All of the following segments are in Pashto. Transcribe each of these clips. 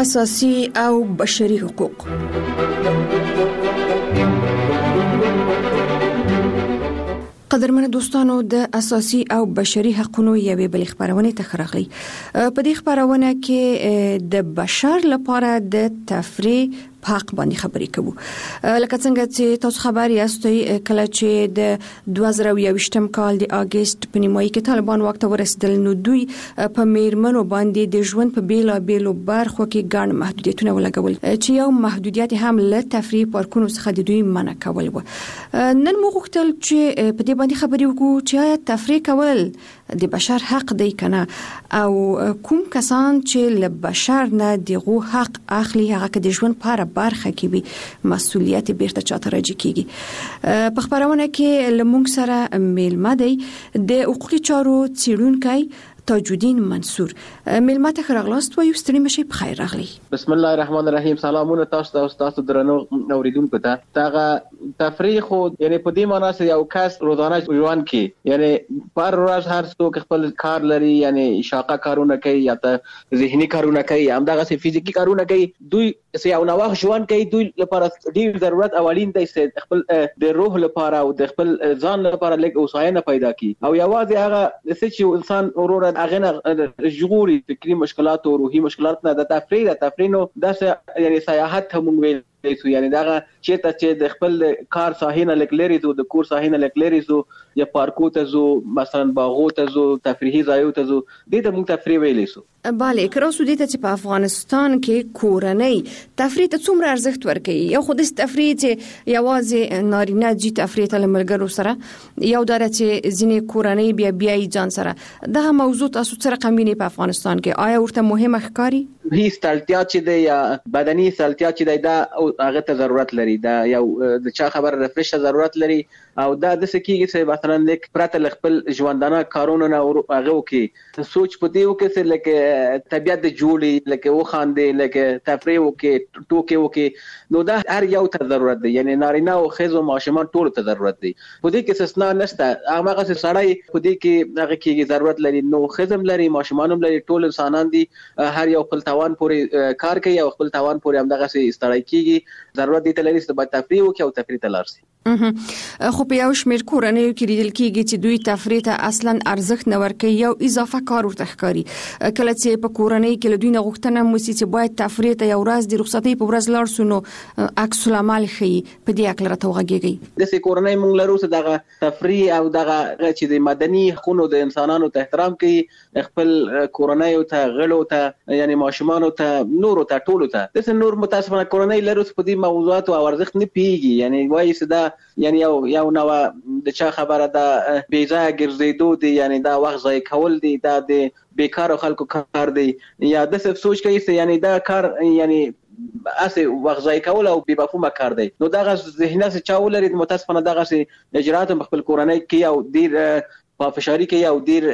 اساسي او بشري حقوق. قدرمن دوستانو، د اساسي او بشري حقوقو یوې بل خبرونه تخرغلي. په دې خبرونه کې د بشر لپاره د تفریح حق باندې خبرې کوو. لکه څنګه چې تاسو خبر یاستئ، کله چې د 2021م کال د اگست په نیمایي کې طالبان واک ته ورسېدل، نو دوی په میرمنو باندې د ژوند په بیلابیلو برخو کې ګڼ محدودیتونه ولګول، چې یو محدودیت هم له تفریح پارکونو څخه د دوی منع کول و. نن موږ غوښتل چې په دې باندې خبرې وکړو چې آیا تفریح کول د بشر حق دی کنه، او کوم کسان چې له بشر نه دغه حق اخلي هغه کې د ژوند لپاره برخه کې وي مسؤلیت بیرته چاته راځي کیږي. په خبرونه کې لمونږ سره میلمه دی د حقوقي چارو څیړونکی تاجالدین منصور. میلمه ته راغلاست و یو ستړي مشي په خیر راغلی. بسم الله الرحمن الرحیم. سلامونه تاسو ته او تاسو درنو اوریدونکو ته. تاغه تفریح خو یعنی په دې معنی چې یو کس روزانه ژوند کې یعنی پر ورځ هر څوک خپل کار لري، یعنی شاقه کارونه کوي یا ته ذهني کارونه کوي، همدغه سي فزیکی کارونه کوي. دوی سي یو نوښت ژوند کوي، دوی لپاره ډیر ضرورت اولین دی چې خپل د روح لپاره او د خپل ځان لپاره لږ اوساینه پیدا کړي، او یوازې هغه چې انسان اورور اغه جغوري فکری مشکلات او روحي مشکلات نه د تفریح نو داسه یعنی سیاحت هم ویل سو، یعنی دغه چې د خپل کار ساحینه لکلری زو د کور ساحینه لکلری زو یا پارکو ته زو مثلا باغو ته زو تفریحي ځایو ته زو د موږ تفریح ویل سو. bale کراسو دې ته چې په افغانستان کې کورنۍ تفریح ته څومره ارزښت ورکوي. یو خو د تفریح چې یوازې نارینه جی تفریح ته لملګرو سره، یو دره چې ځینې کورنۍ بیا ځان سره. دغه موضوع تاسو سره قمینه په افغانستان کې آیا ورته مهمه ښکاري؟ هیڅ تړتیا چې د یا بدني سلتیا چې دا هغه ته ضرورت لري، دا یو د چا خبر رفرش ضرورت لري، او دا د سکیږي چې مثلا لیک پرته خپل ژوندانه کارونه نه هغه وکي سوچ پدې وکي چې لکه طبيعت د جوړي لکه وخاندې لکه تفریح وکي ټوکې وکي، نو دا هر یو ته ضرورت دی، یعنی نارینه او ښځو ماشومان ټول ته ضرورت دی. پدې کې استثناء نشته، هغه څه سړی پدې کې هغه کې ضرورت لري، نو ښځم لري ماشومان هم لري، ټول انسانان دي، هر یو خپل توان پورې کار کوي او خپل توان پورې همدغه څه استړی کیږي، ضرورت دی ته لري چې باید تفریح وکي او تفریح ته لاړ شي. خو په یو شمېر کورنۍ کې لیدل کېږي چې دوی تفریح ته اصلا ارزښت نه ورکوي، یو اضافه کار ورته ښکاري. کله چې په کورنۍ کې له دوی نه غوښتنه وشي چې باید تفریح ته یو ورځ د رخصتۍ په ورځ لاړ شو، نو عکس العمل ښیي. په دې اړه راته وغږیږي. د سې کورنۍ موږ لرو چې دغه تفریح او دغه چې د مدني حقوقو د انسانانو ته احترام کوي، خپل کورنۍ ته غړو ته یعنی ماشومان ته نور ته ټول ته د نور متاسفانه کورنۍ لرو په دې موضوعات او ارزښت نه پیږي، یعنی وایي چې دا یعنی یو نو د چا خبره ده بیځای ګرځېدو دي، یعنی دا وخت ضایع کول دي، دا د بیکار خلکو کار دی، یا د څه سوچ کوي چې یعنی دا کار یعنی اسه وخت ضایع کول او بې مفهومه کار دی. نو دغه ذهنیت چې چا ولري متاسفانه دغه اجرات خپل کورنۍ کې او ډیر په فشاری کې او ډیر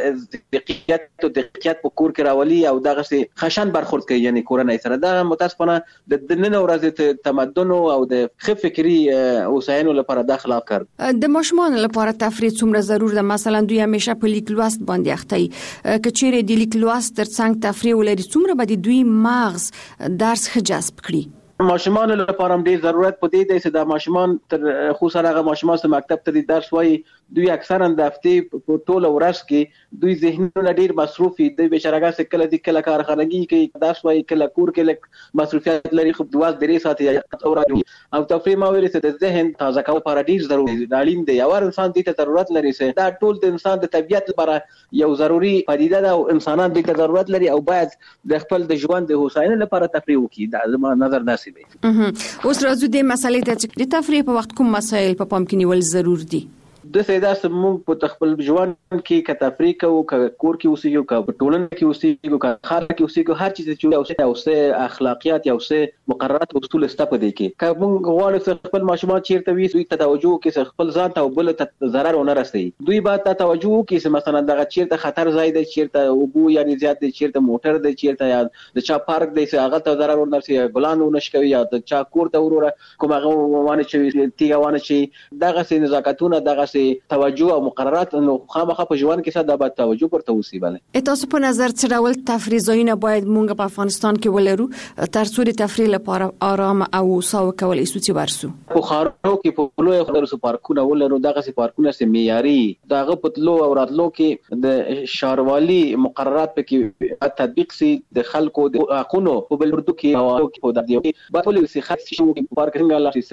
دقیقیت په کور کې راولي او دغه څه خشن برخورد کوي، یعنی کورنۍ سره. دا متاسفانه د نن ورځې تمدن او د ښه فکری اوساینو لپاره د خلاف کار. د ماشومان لپاره تفریح څومره ضرور ده؟ مثلا دوی همیشه په لیک لوست باندې اخته وي، که چیرې د لیک لوست ترڅنګ تفریح ولري، څومره به د دوی مغز درس ښه جذب کړي؟ ماشومان لپاره هم ډیر ضرورت پدې دی چې د ماشومان تر خصوصا هغه ماشومان چې مکتب ته درس وایي، دوی اکثرا د هفتې په ټول ورځ کې دوی ذهنونه ډیر مصروف دي، د بشرګه څخه کله د کله کارخانګي کې درس وایي، کله کور کې لک مصروفیت لري، خو 2-3 ساعت یا او تفریح ما ویل چې د ذهن تازه کول لپاره ډیر ضروري دی، اړین دی. یو انسان دې ته ضرورت لري چې دا ټول د انسان د طبيعت لپاره یو ضروري پدیده ده، او انسانان دې ته ضرورت لري او باید د خپل د ژوند د هوساینې لپاره تفریح وکړي. دا زما نظر داسې دی. اوس راځو د مسالې ته چې د تفریح په وخت کوم مسایل په پام کې نیول ضرور دي. د سیدا سمون په خپل ژوند کې ک تفریح کوو، ک کور کې اوسېږو، ک ټولنه کې اوسېږو، ک خار کې اوسېږو، هر چیز چې او څه اخلاقیات او څه مقررات او اصول سته په دې کې. ک موږ غواړو چې خپل ماشومان چیرته وي دوی ته توجه وکړي، خپل ځان ته او بل ته ضرر ونه رسي. دوی باید ته توجه وکړي چې مثلا دغه چیرته خطر ځای دی، چیرته اوبو یعنی زیات دی، چیرته موټر دی، چیرته یا د چا پارک دی چې هغه ته ضرر ونه رسي، ګلان ونه شکوي، یا د چا کور ته وروره کوم هغه وانه چې تیګه وانه چې دغه سي نزاکتونه دغه سي توجه او مقررات نو خامخا په ژوند کې ساده باید توجه ورته وسی. بله تاسو په نظر څه ډول تفریح ځایونه باید مونږ په افغانستان کې ولرو تر څو د تفریح لپاره آرام او ساو کولای شو چې ورسو؟ په خارو کې په لوی خلرو پارکونه ولرو، دغه سي پارکونه سي معیاري دغه پتلو او راتلو کې د شاروالي مقررات په تطبیق سي د خلکو د حقونو په بلوردو کې او په دغه په ټول سي خاص شي پارکینګ الله سي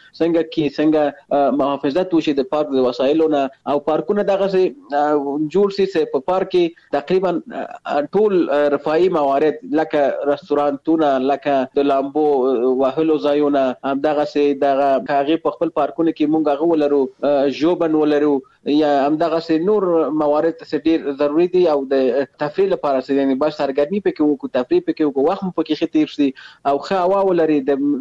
څنګه محافظت وشي د پارک د وسایلونو او پارکونه دغه سي جوړ سي په پارک کې تقریبا ټول رفاهي موارد لکه رستورانتونه لکه د لامبو وهلو ځایونه هم دغه سي دغه کاغي په خپل پارکونه کې مونږ غو ولرو جوبن ولرو یا هم دغه سي نور موارد څه ډیر ضروری دي او د تفریح لپاره سي یعنی بس سرګرمي پکې وکړو تفریح پکې وکړو وخت پکې خطیر شي او ښه هوا ولري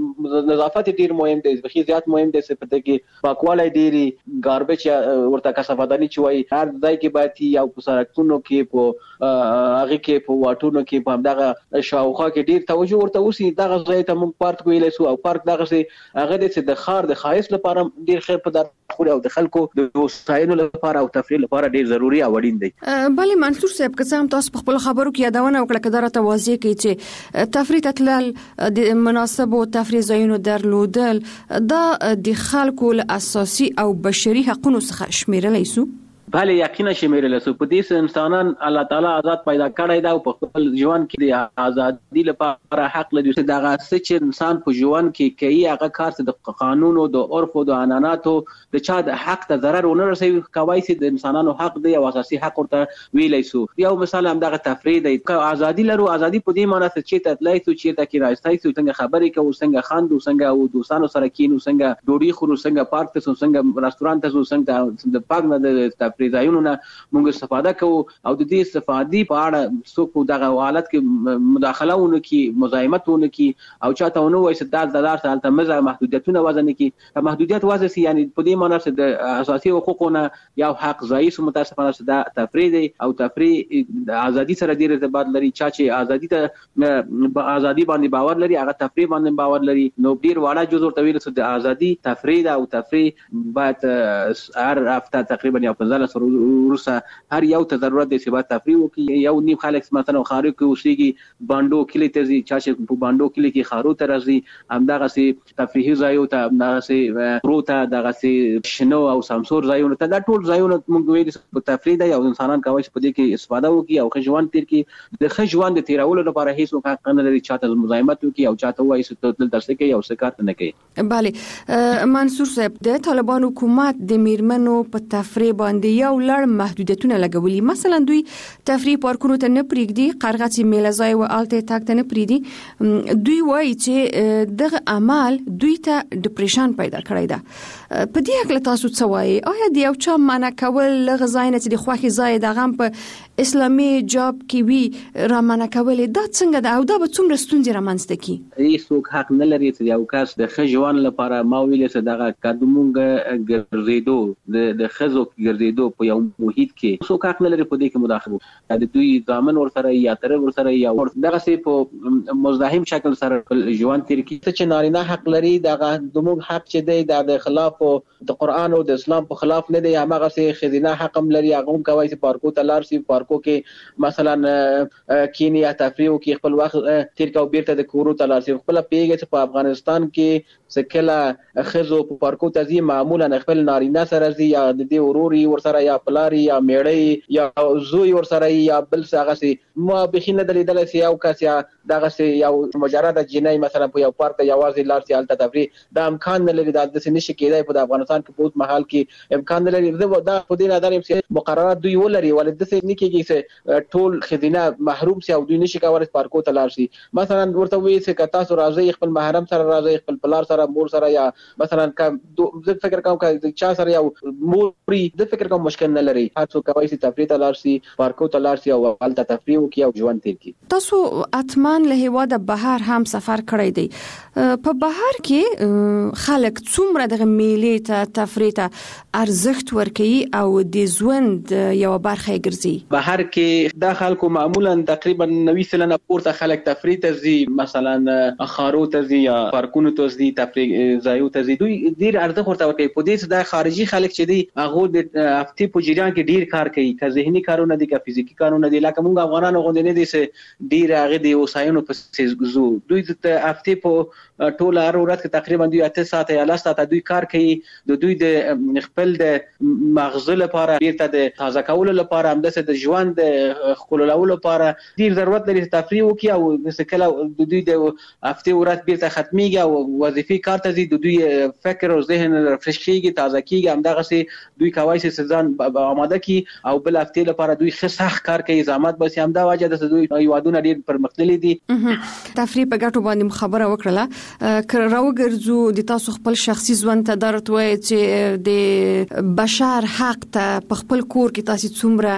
د نظافت ډیر مهم دي بخي زیات مهم دي چې پته کې پاکوالی ډیری ګاربیج ورته کثافاتداني چوي هر ځای کې باید یا په سړکونو کې په هغه کې په واټونو کې په دغه شاوخوا کې ډیر توجه ورته وسی دغه ځای ته موږ پارک ویلای سو او پارک دغه سي هغه د خار د خایس لپاره ډیر خیر په در خو او د خلکو د وسایلو لپاره او تفریح لپاره ډیر ضروری او اړین دی. بله منصور صاحب که څه هم تاسو په خپل خبرو کې یادونه وکړه که دا راته واضح کړئ چې تفریح ته تلل د مناسبو تفریح ځایونو درلودل دا د خلکو له اساسي او بشري حقوقو څخه شمیرلی سو؟ بله یقینا شمیرل سو په دې انسانان الله تعالی آزاد پیدا کړی دا او په خپل ژوند کې د ازادي لپاره حق لري چې دا چې انسان په ژوند کې کوي هغه کار د قانون او د عرف او د عنعناتو د چا د حق ته ضرر ونه رسوي کوي چې د انسانانو حق دی او اساسي حق ورته ویلای سو. یو مثال هم دغه تفریح دی ازادي لرو ازادي په دې معنی چې ته تلای سو چې ته کې راځي سو څنګه خبرې کوو څنګه خاندو څنګه او دوستانو سره کینو څنګه ډوډۍ خورو څنګه پارک ته څنګه رستورانت ته څنګه د پاک نه د پریزایونو موږ استفاده کوو او د دې استفادې په اړه څوک دغه حالت کې مداخلهونه کې مزاحمتونه کې او چاته ونه وایي چې د دار سره مزه محدودیتونه وزن کې محدودیت وزن سي یعنی په دې معنی چې د اساسي حقوقونه یو حق ځای سو متاسفانه چې دا تفریح دی او تفریح د ازادي سره ډیر ارتباط لري چې ازادي ته ازادي باندې باور لري هغه تفریح باندې باور لري نو ډیر واړه جزء ورته ویل چې د ازادي تفریح او تفریح باید هر هفته تقریبا یو 15 ورسره هر یو ته ضرورت دی چې باید تفریح وکړي. یو نیم خلک مثلا خارو کې اوسېږي باندو کلی ته ځي چې په باندو کلی کې خارو ته راځي همدغه سي تفریحي ځایو ته همدغه سي پروته دغه سي شنو او سمسور ځایونه ته دا ټول ځایونه موږ ویل په تفریح دی او انسانان کوي چې په دې کې استفاده وکړي او خجوان تیر کې د خجوان د تیرولو لپاره هیڅ حق نه لري چاته مزاحمت وکړي او چاته وایي چې تل درس کې او سکات نه کوي. بله منصور صاحب د طالبان حکومت د میرمنو په تفریح باندې یو لړ محدودیتونه لګولي مثلا دوی تفریح پارکونو ته نه پریږدي قرغتي میله‌ځای او الته تاک ته نه پریږدي دوی وایي چې دغه عمل دوی ته ډیپریشن پیدا کړی ده. په دې حق له تاسو څه وایي آیا د یو چا منع کول لغه ځای نه چې د خوښي ځای د غم په اسلامي جاب کې وی را منع کول دا څنګه ده او دا به څومره ستونزې رامنځته کوي؟ هیڅوک حق نه لري چې یو کس د خجوان لپاره ما ویل چې دغه قدمونګه ګرځیدو د خزو ګرځیدو په یو محیط کې څوک حق نه لري په دې کې مداخله د دوی ضامن ورسره یا تر ورسره یا دغه سي په مزاحم شکل سره ژوند تیر کی چې نارینه حق لري دغه دومره حق چې دی د خلاف د قران او د اسلام په خلاف نه دی هغه سي خزینه حق هم لري هغه هم کوي چې پارکو ته لار سي پارکو کې مثلا کینیا تفریح کې خپل وخت تیر کو بیرته د کورو ته لار سي خپل پیګه چې په افغانستان کې سکله خزو په پارکو ته زی معمولا خپل نارینه سره زی یا د دې وروري ورسره یا پلاری یا میړی یا زوی ورسره یا بل څه سي ما بخینه دلیدل سي او کس یا دغه سي یو مجرد جنای مثلا په یو پارک ته یوازې لار سي الته تفریح دا امکان نه لري د سې نشي کېدای په افغانستان کې په محل کې امکان نه لري دا په دې نظر چې مقررات دوی ولري ولې د سې نکېږي چې ټول خزینه محروم سي او دوی نشي کولای پارکو ته لار سي مثلا ورته وي چې کتا سو راځي خپل محرم سره راځي خپل پلار سره مور سره یا مثلا زه فکر کوم چې چا سره یو موري د فکر کوم مشکل نه لري هر څوک کوي چې تفریح ته لار سي پارکو ته لار سي او الته تفریح وکي او ژوند تیر کی. تاسو اتمان له هوا د بهر هم سفر کړی دی په بهر کې خلک څومره د میلې ته تفریح ته ارزښت ورکوي او د ژوند یو برخه ګرځي؟ بهر کې د خلکو معمولا تقریبا 90% پورته خلک تفریح ته ځي، مثلا خارو ته ځي یا پارکونو ته ځي، تفریح ځایو ته ځي. دوی ډیر ارزښت ورته ورکوي. په دې د خارجي خلک چې دی هغه د هفتې په جریان کې ډیر کار کوي، که ذهني کارونه دي که فزیکی کارونه دي. لکه موږ افغانانو غوندې نه دي چې ډیر هغه د وسایلو په زو دوی د هفتې په ټول هر ورځ کې تقریبا دوی 8 ساعته یا 10 ساعته دوی کار کوي. د دوی د خپل د مغز لپاره بیرته د تازه کولو لپاره همداسې د ژوند د خپلولو لپاره ډیر ضرورت لري تفریح وکړي. او مثلا د دوی د هفتې ورځ بیرته ختميږي او وظیفي کار ته ځي، د دوی فکر او ذهن رفرش کیږي، تازه کیږي. همدغه دوی کوي چې ځان آماده کی او بل هفتې لپاره دوی ښه سخت کار کوي، زحمت بس همدا وجه د دوی یوادونه ډیر پرمختللي دي. تفریح په ګټو باندې خبره وکړه. راوګرځو د تاسو خپل شخصي ژوند ته درته وایي چې د بشر حق ته په خپل کور کې تاسو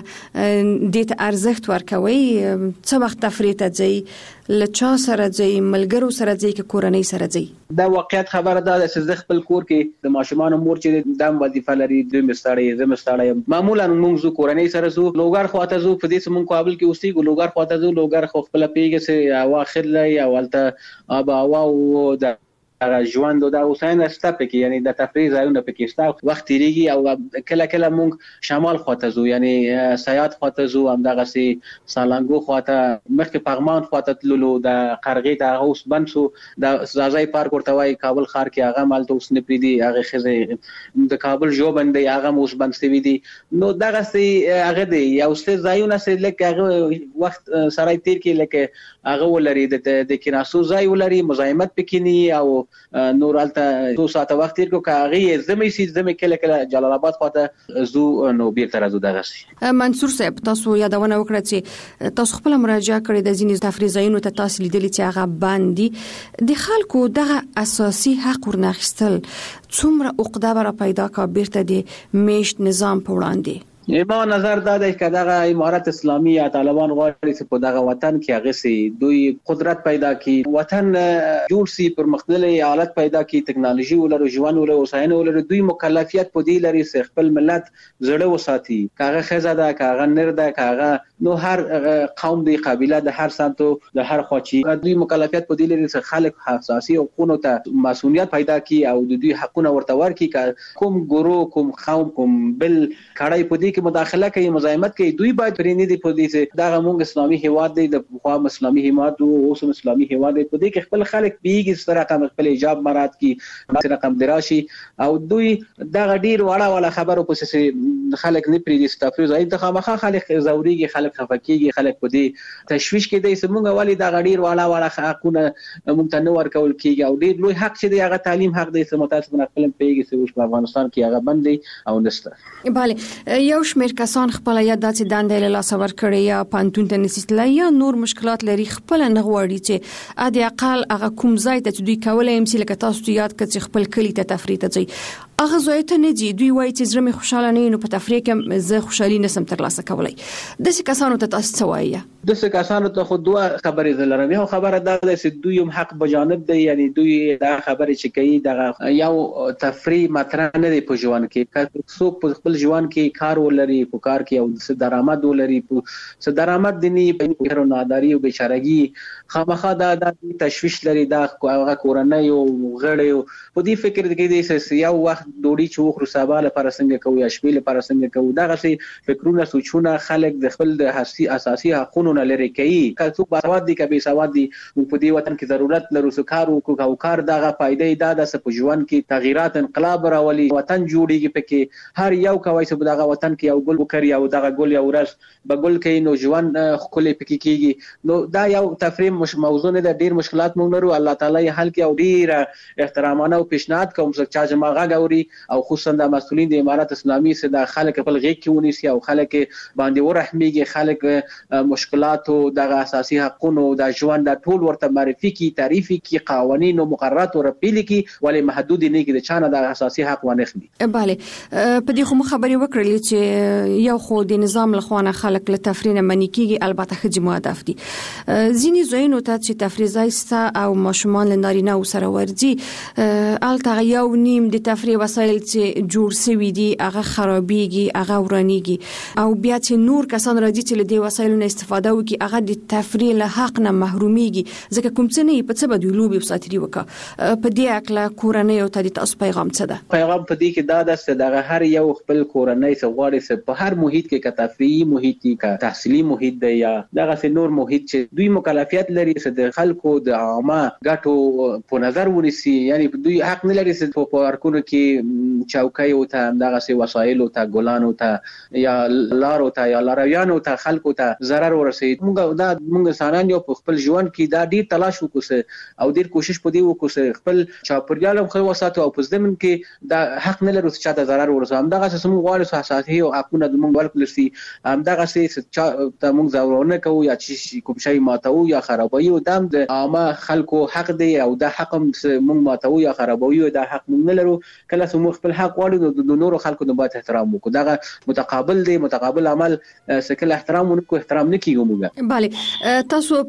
څومره د ارزښت ورکوي؟ څه وخت تفریح ته ځئ؟ لچا سره ځئ؟ ملګرو سره ځئ که کورنۍ سره ځئ؟ دا واقعیت خبره ده چې زه خپل کور کې د ماشومان مور چې د وظیفه لري، دوی مستړی زه مستړی، معمولا موږ زو کورنۍ سره زو لوګر خواته زو. په دې چې موږ کابل کې اوسېږو، لوګر خواته زو. لوګر خو خپل پیګه سه هوا خله یا ولته اب هوا او د ژوند د اوساین شته پکې، یعنی د تفریح ځایونه پکې شته. وخت تیریږي او کله کله موږ شمال خواته زو، یعنی سیات خواته زو، همدغه سي سالنګو خواته، مخکې پغمان خواته تللو، د قرغې ته اوس بنسو، د زازای پارک ورته وای کابل خار کې هغه مالته اوس نه پریدي، هغه خزه د کابل جوبند هغه اوس بنسوي دي. نو دغه سي هغه دی یو څه ځایونه سي لکه هغه وخت سړی تیر کې لکه هغه ولري د کیناسو ځای ولري، مزاحمت پکې نه او نور الته 2 ساعته وخت تیر کو. کاغي زمي سي زمي کله کله جلال آباد خواته زو نو بیرته راځو. دغه سي منصور صاحب تاسو یادونه وکړه چې تاسو خپل مراجعه کړې د ځینې تفریح ځایونو ته تاسو لیدلې چې هغه باندې د خلکو دغه اساسي حق ورناخستل څومره عقده برا پیدا کا بیرته د میشت نظام په وړاندې؟ ما نظر دا دی چې دغه امارت اسلامي یا طالبان غواړي چې په دغه وطن کې هغه سي دوی قدرت پیدا کړي، وطن جوړ سي، پرمختللي حالت پیدا کړي، ټکنالوژي ولرو، ژوند ولرو، وسایل ولرو. دوی مکلفیت په دې لري چې خپل ملت زړه وساتي، کاغه خزه ده، کاغه نر ده، کاغه نو هر قوم دی، قبيله د هر سمتو د هر خواچی دوی مکلفیت په دې لري چې خلک حساسي حقوقو ته مسؤلیت پیدا کړي او د دوی حقونه ورته ورکړي. کوم ګورو، کوم قوم، کوم بل کړای په دې مداخله کوي، مزاحمت کوي، دوی باید پرېنې دي په دې چې دا موږ اسلامي هیواد دی، د خوا اسلامي هیواد او اوس اسلامي هیواد دی. په دې کې خپل خلک بیګي سره رقم خپل حجاب مراد کی رقم دراشي او دوی دا ډیر وړه خبرو په څه خلک نه پرې دي تفریح ځای ته خامخا خلک زوريږي، خلک خفکیږي، خلک په دې تشويش کې دي چې موږ والی دا ډیر وړه حقونه موږ ته نه ورکول کیږي او ډیر لوی حق چې دی هغه تعلیم حق دی چې متاسفانه خپل پیګي چې اوس په افغانستان کې هغه بند دی او نشته. bale یو شمېر کسان خپل یا داسې دندې له لاس ور کړی یا پانتون ته نسیتل یا نور مشکلات لري، خپل نه غواړي چې ادي اقل هغه کوم ځای ته دوی کولای هم چې لکه تاسو یاد کړئ خپل کلی ته تفریح ته ځي، هغه ځای ته نه دي. دوی وایي چې زړه مې خوشاله نه نو په تفریح کې زه خوشالي نسم ترلاسه کولای. داسې کسانو ته تاسو څه وایي؟ داسې کسانو ته خو دوه خبرې لرم. یو خبره دا ده چې دوی هم حق بجانب دی، یعنی دوی دا خبرې چې کوي دغه یو تفریح مطرح نه دی په ژوند کې. که څوک په خپل ژوند کې کار ولري، په کار کې او څه درآمد ولري، څه درآمد دي نه په ناداری او بیچارهګي خامخا دا د تشويش لري، دا هغه کورنۍ او غړي په دې فکر کې دي چې یو وخت ډوډۍ چې وخورو سبا لپاره څنګه کوو یا شپې لپاره څنګه کوو. دا غسي فکرونه سوچونه خلک د خپل د اساسي حقوقو نه لري کوي. که څوک باسواد دي که بې سواد دي، په دې وطن کې ضرورت لرو چې کار وکړو او کار دغه فائدې دا د په ژوند کې تغیرات انقلاب راولي، وطن جوړیږي. پکې هر یو کوي چې دغه وطن کې یو ګل وکړي او دغه ګل یو ورځ به ګل کوي نو ژوند خولې پکې کیږي. نو دا یو تفریم موضوع نه ده، ډیر مشکلات مونږ لرو، الله تعالی حل کوي او ډیر احترامانه او پیشنهاد کوم چې چا جماعه غوري او خصوصا د مسؤلین د امارت اسلامي سره د خلک خپل غیږ کې ونیسي او خلک باندې ورحميږي، خلک مشکلات او د اساسي حقوقو د ژوند د ټول ورته معرفي کی، تعریفي کی، قوانین او مقررات او رپیل کی، ولې محدود نه کی د چانه د اساسي حق ونه خلي. bale په دې خو خبرې وکړلې چې یو خو د نظام لخوانه خلک له تفریح نه منې کیږي، البته خځې مهدف دي. ځینې ځایونو ته چې تفریح ځای او ماشومان له نارینه سره ورځي الته یو نیم د تفریح وسایل چې جوړ شوي دي هغه خرابېږي، هغه ورانېږي او بیا چې نور کسان راځي چې له دې وسایلو نه استفاده وکړي هغه د تفریح له حق نه محرومېږي ځکه کوم څه نه په څه به دوی لوبې وساتري وکړه. په دې اړه کورنۍ او تاسو پیغام څه ده؟ پیغام په دې کې دا ده چې دغه هر یو خپل کورنۍ څخه غواړي چې په هر محیط کې که تفریحي محیط کې که تحصیلي محیط دی یا دغه نور محیط چې دوی مکلفیت لري چې د خلکو د عامه ګټو په نظر ونیسي، یعنی دوی حق نه لري چې په پارکونو کې چوکۍ او ته دغه وسایل او ته ګلانو ته یا لارو ته یا لارویانو ته خلکو ته ضرر ورسوي. موږ انسانان یو په خپل ژوند کې دا ډیر تلاش وکړو او ډیر کوشش پدې وکړو چې خپل چاپیریال هم خو وساتو او په ځمن کې دا حق نه لرو چې چاته ضرر ورسوي. همدغه څه موږ غواړو اساسي او حقونه د موږ ورکړل شي، همدغه څه ته موږ ضرورونه کوو یا چې کوم شی ماتو یا خرابوي او دام د عامه خلکو حق دی او دا حق موږ ماتو یا خرابوي دا حق موږ نه لرو. کله چې موږ خپل حق غواړو د نورو خلکو نه باید احترام وکړو. دا متقابل دی، متقابل عمل سکل احترام ونکو احترام نه کیږي موږ. بله تاسو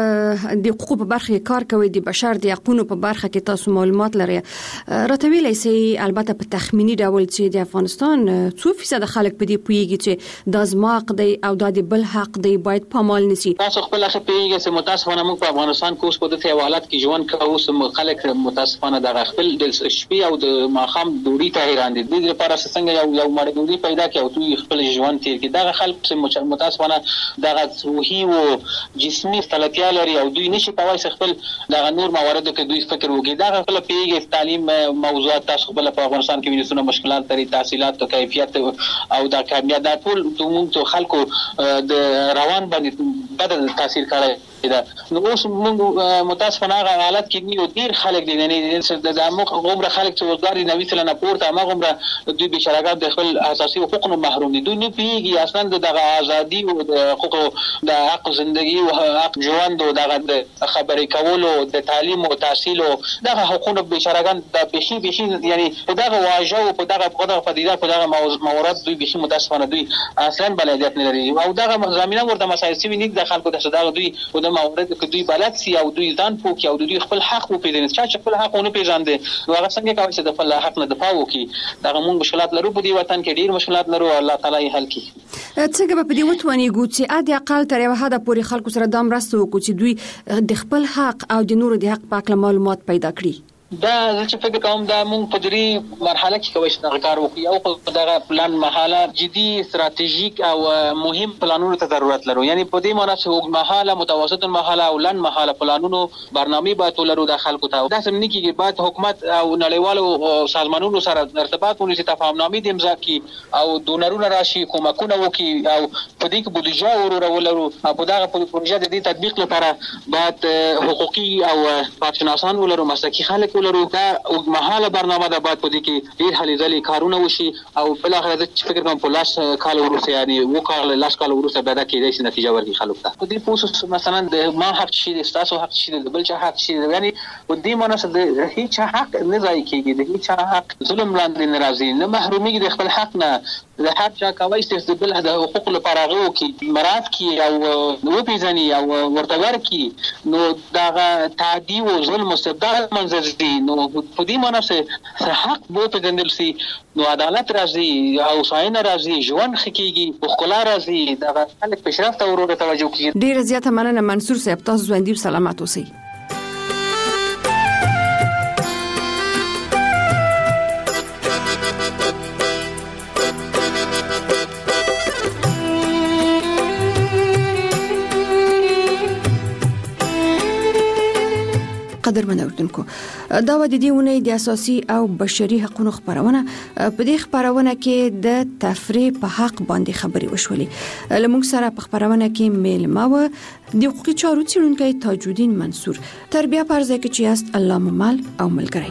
په د حقوقو په برخه کار کوي، د بشر د حقوقو په برخه کې تاسو معلومات لري. راته ویلای سي البته په تخمینی ډول چې د افغانستان 2% خلک په دې پویږي چې د زما حق دی او د بل حق دی باید پامال نشي. تاسو خپل هغه پیږي چې متاسفانه موږ په افغانستان کې اوس په دې حالت کې ژوند کوو چې خلک متاسفانه د خپل د شپې او د ماخام ډوډۍ ته حیران دي. د دې لپاره څنګه یو مړ ډوډۍ پیدا کړي او دوی خپل ژوند تیر کړي. دا خلک چې متاسفانه د روحي او جسمي ستړیا لري او دوی نشي کولای خپل د نور مواردو کې دوی فکر وکړي. دا خپل پیږي تعلیم موضوعات تاسو خپل په افغانستان کې وینئ مشکلات لري، تحصیلات او کیفیت او د کامیابی د ټول موږ خلکو د روان باندې بدل تاثیر کوي. نو اوس موږ متاسفانه هغه حالت کې نیو ډیر خلک دي نه د عمر خلک چې وزګاری نوي سره نه پورته هغه عمر دوی بشراګات د خپل اساسي حقوقو محروم دي. دوی نه پیږي اصلا د ازادي او د حقوقو د حق ژوندۍ او حق ژوند او د خبرې کولو د تعلیم او تحصیل او د حقوقو بشراګان د بشي یعنی په دغه واجو په دغه فضیلت په دغه موارد دوی بشي متاسفانه دوی اصلا بلدیت نه لري او دغه زمينه ورته مسایل سی ویني د خلکو د صداق دوی د مورد کې دوی بلد سي او دوی ځان پوکي او دوی خپل حق وپیژني. چې خپل حق ونه پیژاندي نو هغه څنګه کوي چې د خپل حق نه دفاع وکړي. دا موږ مشکلات لرو په دې وطن کې، ډیر مشکلات لرو، الله تعالی یې حل کړي. څنګه په دې وتونی ګوتې ا د اقل تر یو حد پورې خلکو سره د مرسته وکړي چې دوی د خپل حق او د نورو د حق په اړه معلومات پیدا کړي. دا چې فکر کوم دا موږ په دې مرحله کې کوي چې دا کار وکړي او په دغه پلان مرحله جدي استراتیژیک او مهم پلانونو ته ضرورت لرو. یعنی په دې معنی چې وګ مرحله متوسط مرحله او لن مرحله پلانونو برنامه باید ولرو د خلکو ته. دا سم نه کیږي، باید حکومت او نړیوالو سازمانونو سره ارتباط ونیسي، تفاهمنامې د امضا کړي او ډونرونه راشي، کومکونه وکړي او په دې کې بودیجه ورولرو. په دغه پروژه د دې تطبیق لپاره باید حقوقي او کارشناسان ولرو، مسلکي خلک ولرو. دا مهاله برنامه ده، باید په دې کې ډیر هلي ځلې کارونه وشي او بل اخر د فکر کوم په لاس کال ورسره یعنی وکړل لاس کال ورسره به دا کېدای شي نتیجه ورکړي خلکو ته. په دې پوسټ مثلا د ما حق شي، د تاسو حق شي، د بل چا حق شي، یعنی په دې معنی چې د هیڅ حق نه ځای کېږي، د هیڅ حق ظلم لاندې نه راځي، نه محرومي د خپل حق نه د هر چا کوي چې د بل د حقوق لپاره غو کې مراد کی او نو پیژني او ورته ورکی. نو دا تعدی او ظلم مستبدل منځ دي. نو په دې معنی چې حق بو ته ګندل سي نو عدالت راځي او ساين راځي، ژوند خکېږي، بخلا راځي، دا خلک پیشرفت او ورو توجه کوي. ډیر زیاته مننه منصور صاحب، تاسو ژوندۍ او سلامت اوسئ. قدرمن اوردونکو، دا و د دې ونې د اساسي او بشري حقوقو خبرونه. په دې خبرونه کې د تفریح په حق باندې خبرې وشولې. لمونږ سره په خبرونه کې میلمه و د حقوقي چارو څیړونکی تاج الدین منصور. تربیه پرځای کې چې است الله ممل او ملګری.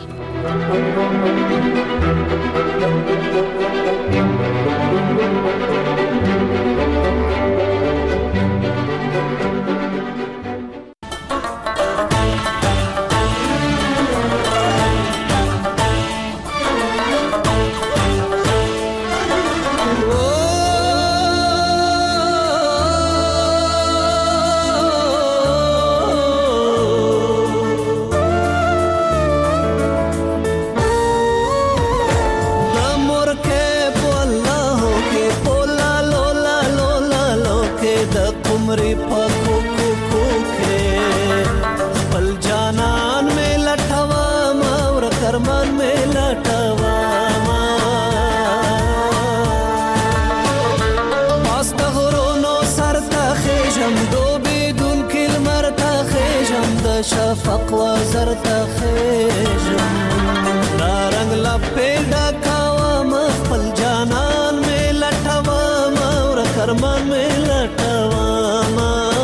شفق وزر تخیجم دا رنگ لپیدا کوام خپل جانان می لټوام ور کرمان می لټوام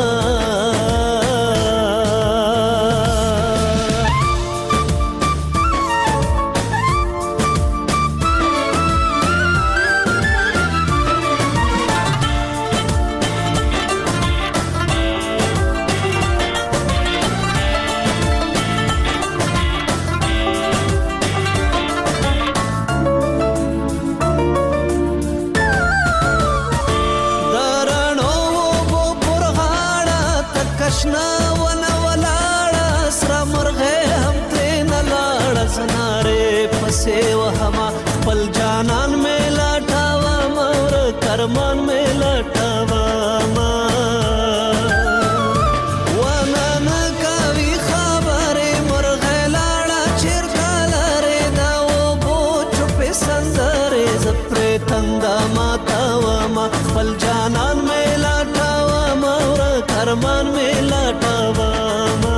کرمان میں لټاوما ونن کوي خبره مرغه لاړه چیرته لاره دا و بو چپ سندره زپره تندا ماتاوما خپل جانان میں لټاوما ور کرمان میں لټاوما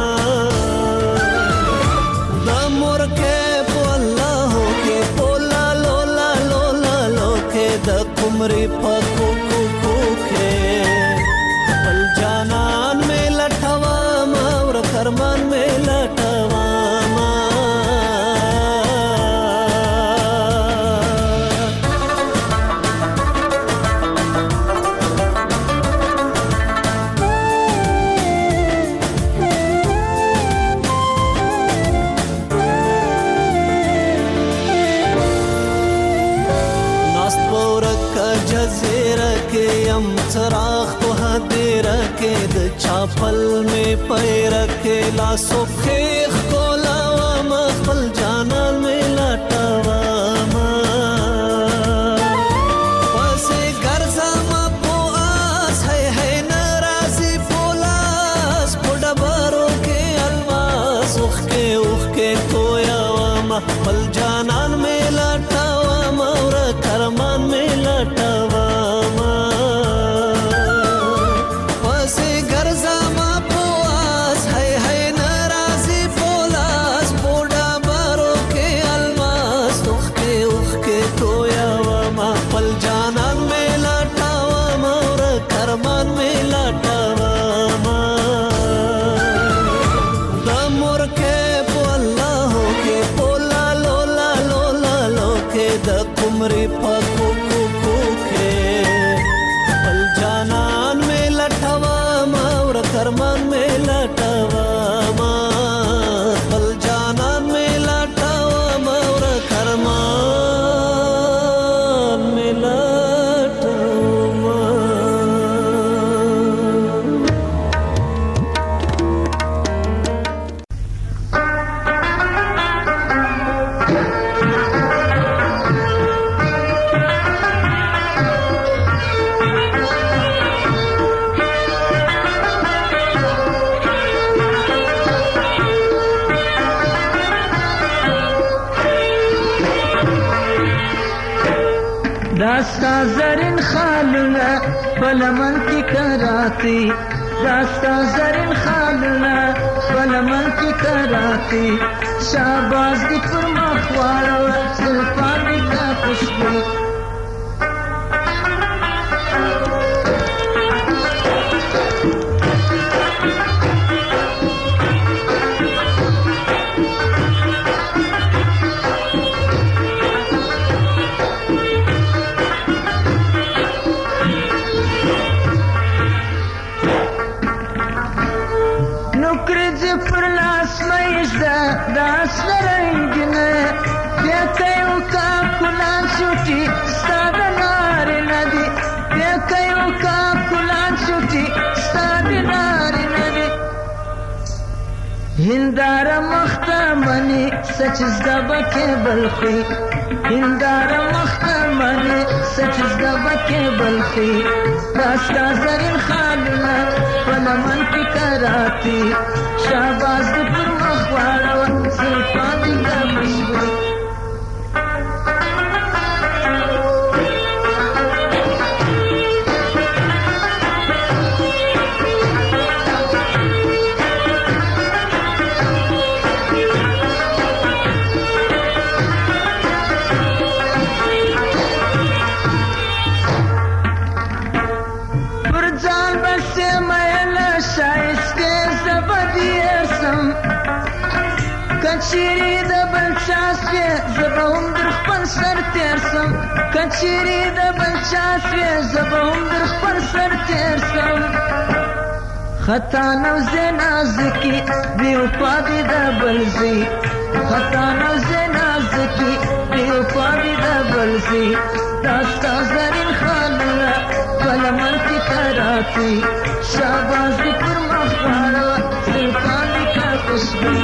د مرکه په الله کې پولا لولا لولا لوکه د कुमरी पको को के पल जानन में लटवामा और करमान में लटवामा चराग तो हदेर के द चापल में पैर के लासो खेख को लावामा खपल जानन में लटावामा पसे गर्जामा पो आस है नाराजी पोलास पोडबारो के अलवास उख के कोयावामा खपल जानन में लटावामा और करमान में लटावामा करमान में लटावामा द मुरके पो अल्लाह के पोला लोला लोला लोके द कुमरी पको को के पल जानन में लटावामा और करमान में लटावामा पल जानन में लटावामा और करमान में लटावामा दास्ता जरिन खालना बलमन की कराती दास्ता जरिन खालना बलमन की कराती शाबाज दी फरमाख्वारा सुल्तानी का खुशबू दास रंगने देखयो का कुलान छुटी सादनार नदी देखयो का कुलान छुटी सादनार नदी हिंदार मख्तमनी सच ज़बके बल्खी हिंदार मख्तमनी सच ज़बके बल्खी दास्ता ज़रिन खालना बलमन की कराती शाबाज पर मखवाड़ा सुल्तानी का मशहूर کچری د بل چاسوي زبهم در خپل سر تیر سم کچری د بل چاسوي زبهم در خپل سر تیر سم خطا نو زنازکی بیو پادی د بلزی خطا نو زنازکی بیو پادی د بلزی داستا زرین خالنا فلمن کی تراتی شاباز دی پر مخوارا سلطانی کا خوشبی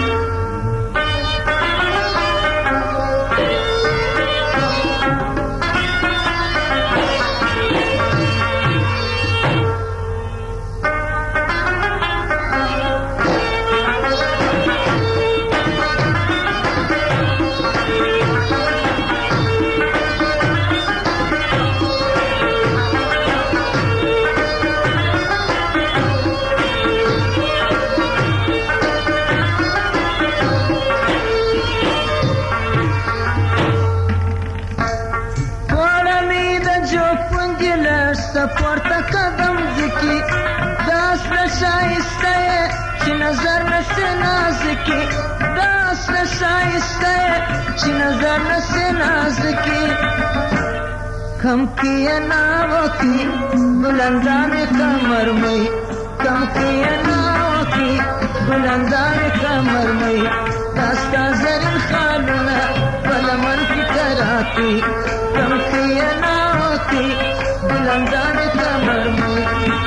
پورته قدم ذکی داس نشایسته چې نظر نسه نازکی داس نشایسته چې نظر نسه نازکی کم کیا ناوکی بلندان کمر مئی کم کیا ناوکی بلندان کمر مئی داستا زرین خالونا بلمن کی کراتی کم کیا ناوکی بلندان کمر مئی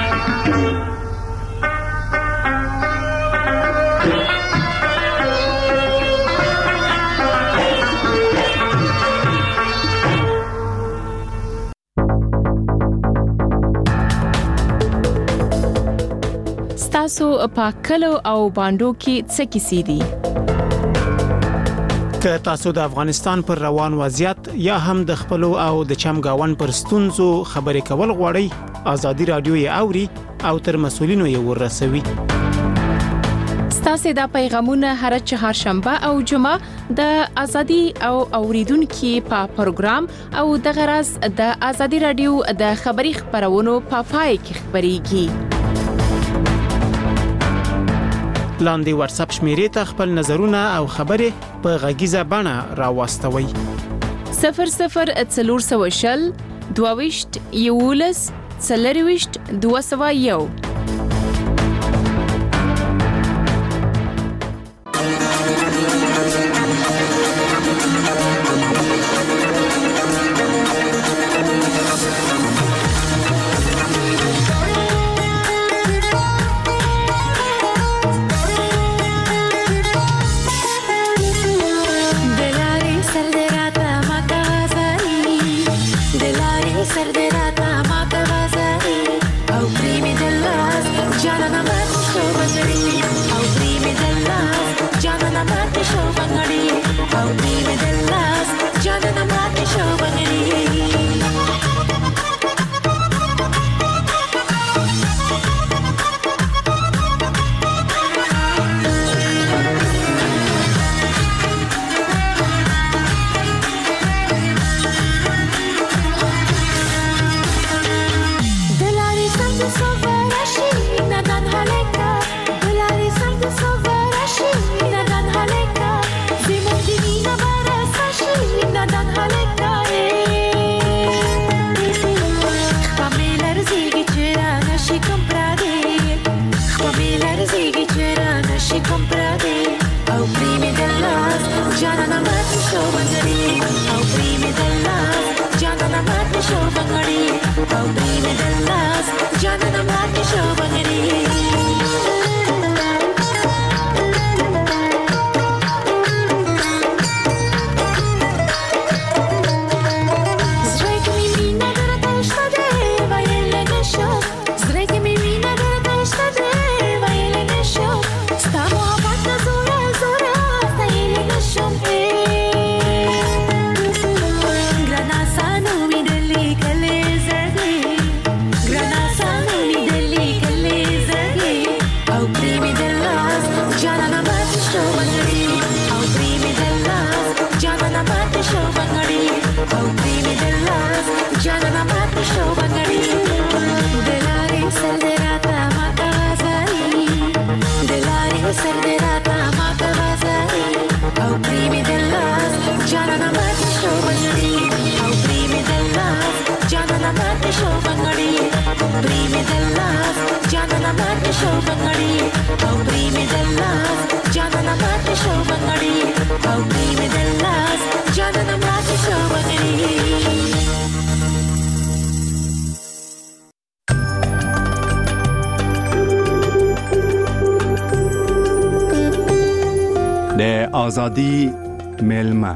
ستاسو په کلو او باندو کې څه کیسې دي که تاسو د افغانستان پر روان وضعیت یا هم د خپل او د چمګاون پر ستونزو خبرې کول غواړئ ازادي رادیو یې اوري او تر مسولینو یې ورسوي ستاسو د پیغامونه هر چهارشنبه او جمعه د ازادي او اوریدونکو په پروګرام او د غرض د ازادي رادیو د خبري خبرونو په پای کې خبريږي لاندې واتس اپ شمیرې ته خپل نظرونه او خبرې په غږیزه بڼه راوستوي 0040 22 یولس 201 بنگړي او پریم دلاس جانان مات شو بنگړي او پریم دلاس جانان مات شو بنگړي. د آزادی میلمه.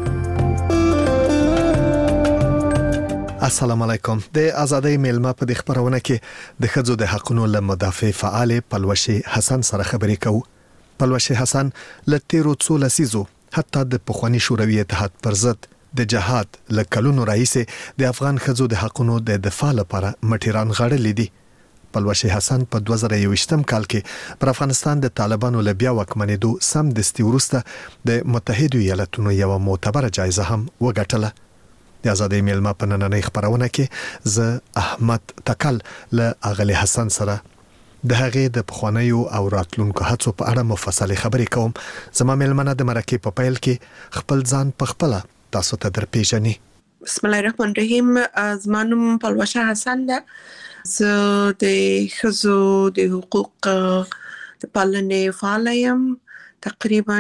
السلام علیکم. د آزادۍ میلمه په خبرونه کې د ښځو د حقوقو له مدافع فعال پلوشي حسن سره خبرې کوو. پلوشي حسن له تیرو څو لسیزو حتی د پخوانی شوروي اتحاد پر ضد د جهاد له کلونو راهیسې د افغان ښځو د حقوقو د دفاع لپاره مټیران غړلې دي. پلوشي حسن په 2021م کال کې پر افغانستان د طالبانو له بیا واکمنېدو سم دستي وروسته د متحده ایالاتونو یو معتبره جایزه هم وګټله. د آزادۍ میلمه په نننۍ خبرونه کې زه احمد تکل له اغلی حسن سره د هغې د پخوانیو او راتلونکو هڅو په اړه مفصل خبرې کوم. زما میلمنه د مرکې په پیل کې خپل ځان په خپل تاسو ته درپېژني. بسم الله الرحمن الرحیم. زما نوم پلوشه حسن ده. زه د ښځو د حقوق د پالنې فعال یم. تقریبا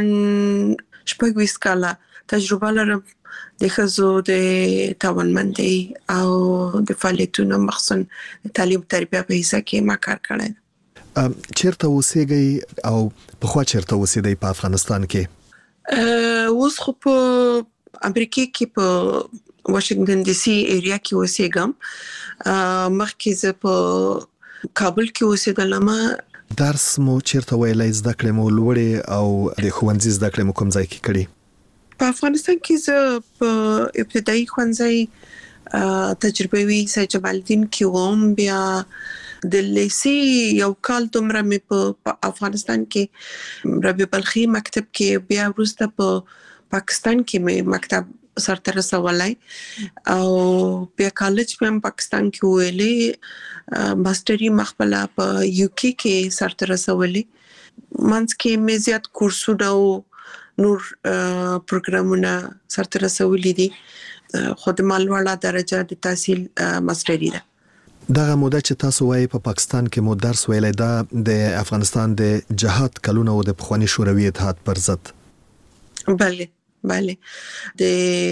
26 کاله تجربه لرم د ښځو د توانمندۍ او د فعالیتونو مخصوصا د تعلیم تربیه په حصہ کې ما کار کړی. چیرته اوسېږئ او پخوا چیرته اوسېدئ په افغانستان کې؟ اوس خو په امریکا کې په واشنگټن ډي سي ایریا کې اوسېږم. مخکې زه په کابل کې اوسېدلم. درس مو چیرته ویلای، زده کړې مو لوړې او د ښوونځي زده کړې مو کوم ځای کې کړې؟ په افغانستان کې زه په ابتدایي ښوونځي تجربوي سید جمال الدین کې وم. بیا د لیسې یو کال دومره مې په افغانستان کې ربیع بلخي مکتب کې، بیا وروسته په پاکستان کې مې مکتب سرته رسولای او بیا کالج په پاکستان کې ویلې. ماستري مخبله په یو کې سرته رسولې. منځ کې مې زیات کورسونه او نور پروګرامونه سرته رسولې دي. خو د مالوړه درجه د تحصیل ماستري ده. دغه موده چې تاسو وایي په پاکستان کې مو درس ویلای، دا د افغانستان د جهاد کلونه او د پخوانی شوروي اتحاد پر ضد؟ بله د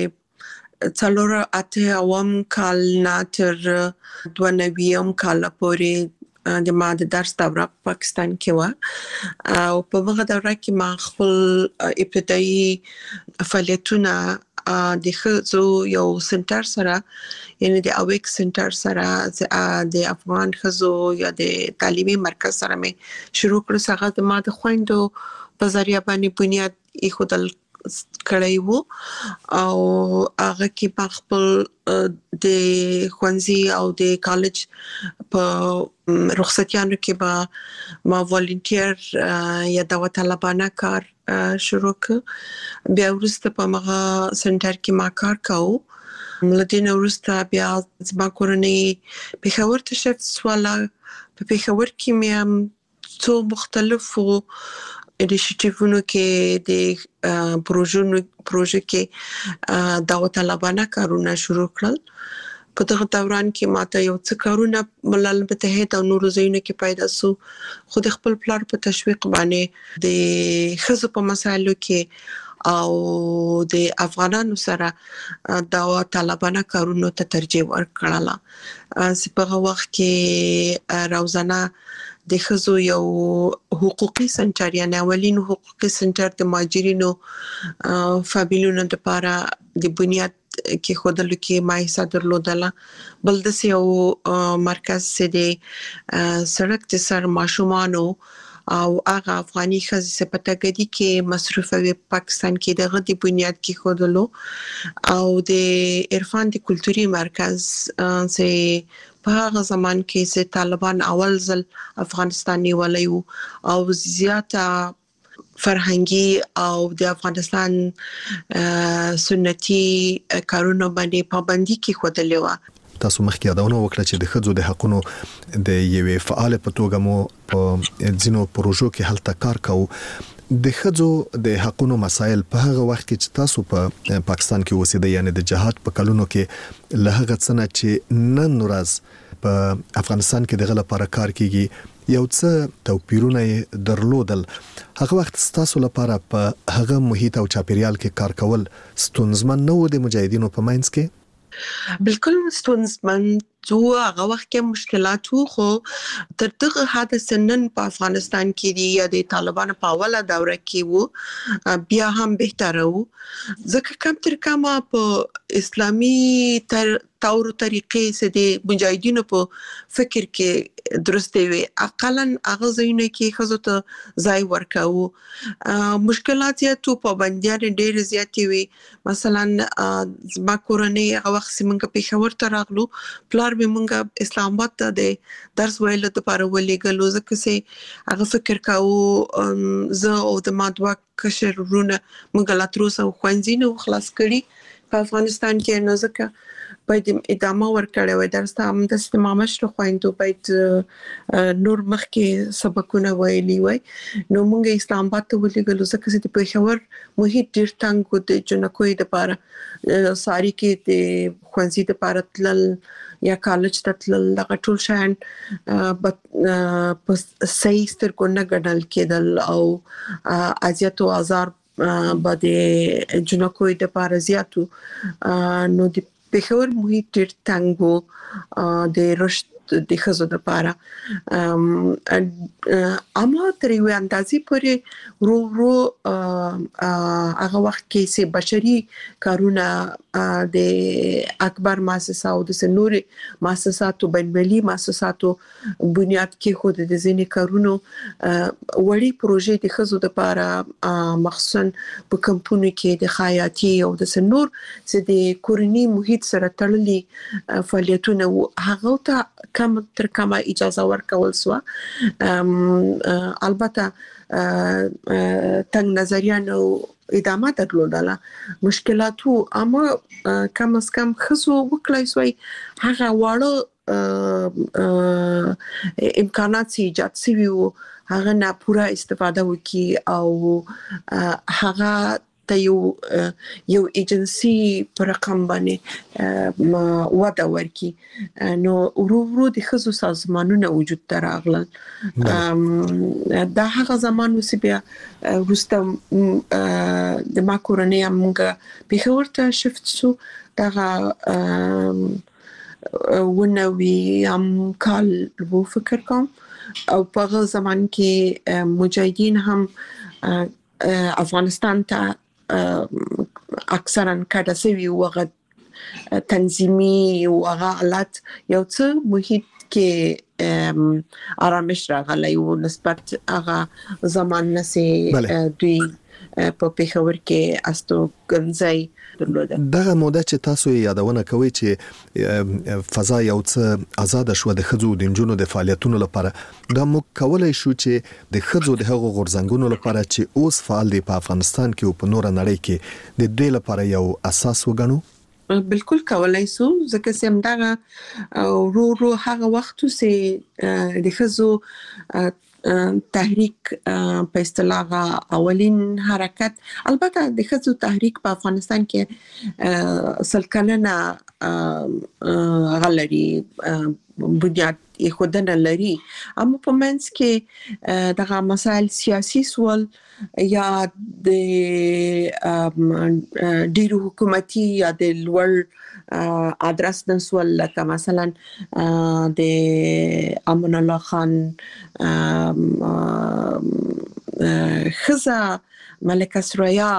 4 کال نه تر 92 کال پورې د ما د درس دوره په پاکستان کې و او په هغه دوره کې ما خپل ابتدایي فعالیتونه د ښځو یو سنټر سره، یعنی د اویک سنټر سره د افغان ښځو یا د تعلیمي مرکز سره مې شروع کړو. څنګه د ما د خويندو په ذریعہ باندې بنیاد ایښودل کړی وو او هغه کې په خپل د ښوونځي او د کالج په رخصتیانو کې به ما والنټیر یا د طالبانه کار شروع ک. بیا وروسته په مغه سنټر کې ما کار کاوه. ملدین وروسته بیا زما کورنۍ پېښور ته شفت سواله. په پېښور کې مې څو مختلفو انیشیټیوونو کې د پروژه کې د طالبانه کارونه شروع کړل. په دغه دوران کې ماته یو څه کارونه ملل متحد او نورو ځایونو کې پیدا سو. خو د خپل پلان په تشویق باندې د ښځو په مسایلو کې او د افغانانو سره د طالبانه کارونو ته ترجیح ورکړله. په وخت کې روزانه د ښځو یو حقوقي سنټر، یعنی اولین حقوقي سنټر د مهاجرینو فامیلونو لپاره د بنیاد کې خودلو کې ما حصہ درلودله. بل د یو مرکز د سړک د سر ماشومانو او هغه افغاني ښځې په تګدي کې مصرفوي پاکستان کې دغه د بنیاد کې خودلو او د عرفان د کلتوري مرکز چې په هغه زمان کې چې طالبان اول ځل افغانستان نیولیو او زیاته فرهنګي او د افغانستان سنتي کارونه باندې پابندي کې خودلې و. تاسو مخکې یادونه وکړه چې د ښځو د حقوقو د یوې فعال په توګه مو په ځینو پروژو کې هلته کار کوو. د ښځو د حقوقو مسایل په هغه وخت کې چې تاسو په پاکستان کې اوسېدئ، یعنی د جهاد په کلونو کې له هغه څه نه چې نن ورځ په افغانستان کې دغه لپاره کار کیږي، یو څه توپیرونه درلودل، هغه وخت ستاسو لپاره په هغه محیط او چاپیریال کې کار کول ستونزمن نه و د مجاهدینو په منځ کې؟ بالکل ستونزمن جو هغه وخت کې مشکلات وو، خو تر دغه حد نن په افغانستان کې دی یا د طالبانو په اوله دوره کې وو بیا هم بهتره وو، ځکه کم تر کمه په اسلامي تور طریقې سره د مجاهدینو په فکر کې درسته وي، اقلا هغه ځینې کې خزو ته ځای ورکاو. مشکلات یا تو پابندیان ډېر زیات وي، مثلا ما کورنۍ هغه وخت څنګه پېښور ته راغلو، پلار به مونږه اسلام آباد ته د درس ویلو لپاره ولېږلو، ځکه چې هغه فکر کاوه زه او د ما دوه کشر ورونه مونږ لا تر اوسه ښوونځي نه خلاص کړي په افغانستان کې، نو ځکه باید ادامه ورکړی وای درس ته، هم د مشر خویندو باید نور مخکې سبقونه ویلي وای، نو مونږ اسلام آباد ته ولېږلو ځکه چې د پېښور محیط ډېر تنګ و، د جنکوي لپاره ساری کې د ښوونځي لپاره تلل یا کالج ته تلل دغه ټول شیان په صحیح سترګو نه ګڼل کېدل او اذیت او آزار به د جنکوي لپاره زیاتو، نو د پېښور محیط ډېر تنګ و د رشد د ښځو لپاره. اما تر یوې اندازې پورې ورو هغه وخت کې چې بشري کارونه د اکبر مؤسسه او د نورې مؤسساتو بین‌المللي مؤسساتو بنیاد کې خود د ځینې کارونو وړي پروژې د ښځو لپاره مخصوصا په کمپونو کې د خیاطي او د نور چې د کورنۍ محیط سره تړلي فعالیتونه هغه ته کم تر کمه اجازه ورکول سو. البته تنگ نظریانو ادامه درلودله، مشکلاتو اما کم از کم خصو وکړای سوی هغه واړه امکانات چې ایجاد شوي وو هغه نه پوره استفاده وکړي او هغه ته یو ایجنسی پر رقم باندې وده ورکړي، نو ورو د ښځو سازمانونه وجود ته راغلل. دا هغه زمان چې بیا وروسته د ما کورنۍ موږ پېښور ته شفت شو، دغه ونوي کال وو فکر کوم، او په هغه زمان کې مجاهدین هم افغانستان ته اکثرا کډه سوي وغه تنظیمي او هغه حالت یو څه محیط کې آرامش راغلی او نسبت هغه زمان نسي دوی په پېښور کې استوګنځي درلوده. دغه موده چې تاسو یادونه کوي چې فضا یو څه آزاد شو د ښځو د نجونو د فعالیتونو لپاره، دا موږ کولای شو چې د ښځو د هغو غورځنګونو لپاره چې اوس فعال دي په افغانستان کې او په نور نړۍ کې د دې لپاره یو اساس وګڼو؟ بالکل کولای سو، ځکه چې همدغه ورو هغه وخت چې د ښځو تحریک په اصطلاح اولین حرکت، البته د ښځو تحریک په افغانستان کې سلکلنه غلري بنیاد خودنه لري، اما په منځ کې دغه مسائل سیاسي سوال یا د ډیرو حکومتي یا د لوړ ادرس نسول، لکه مثلا د امان الله خان خزه ملکه سریا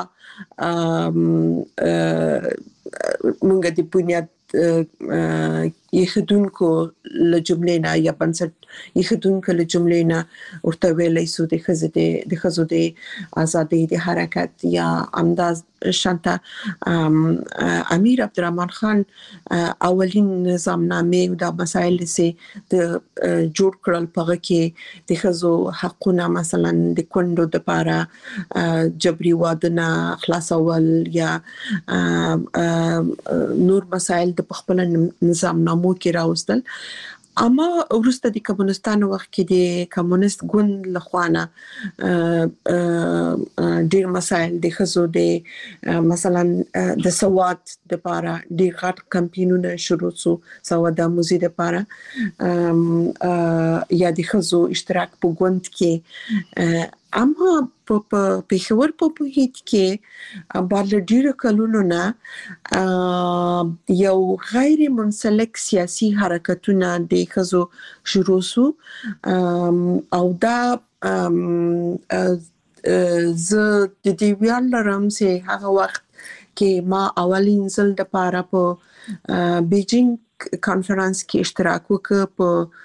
مونږ د بنیاد یخدونکو له جملې نه یا بنسټ یخدونکو له جملې نه ورته ویلای سو د ښځو د ازادۍ د حرکت یا انداز شانته امیر عبدالرحمن خان اولین نظامنامه او د مسایل سه د جوړ کړل، په کې د ښځو حقونه مثلا د کندو د لپاره جبري واده نه خلاصول یا نور مسایل د خپل نظامنامو کې راوستل. اما ورسته د کمونستانو وخت کې د کمونست ګوند لخوانه ډیر مسایل د خزو د مثلا د سواد د لپاره د غټ کمپاینونه شروع سواد موزي د لپاره یا د خزو اشتراک په ګوند کې اما په پیښور په هیڅ کې بعد ډیر کلونو نه یو غیر منسلک سیاسي حرکتونه د خزو شروع سو او دا ز د دې ویل لرم چې هغه وخت کې ما اولین ځل د لپاره په بیجینګ کانفرنس کې اشتراک وکړ په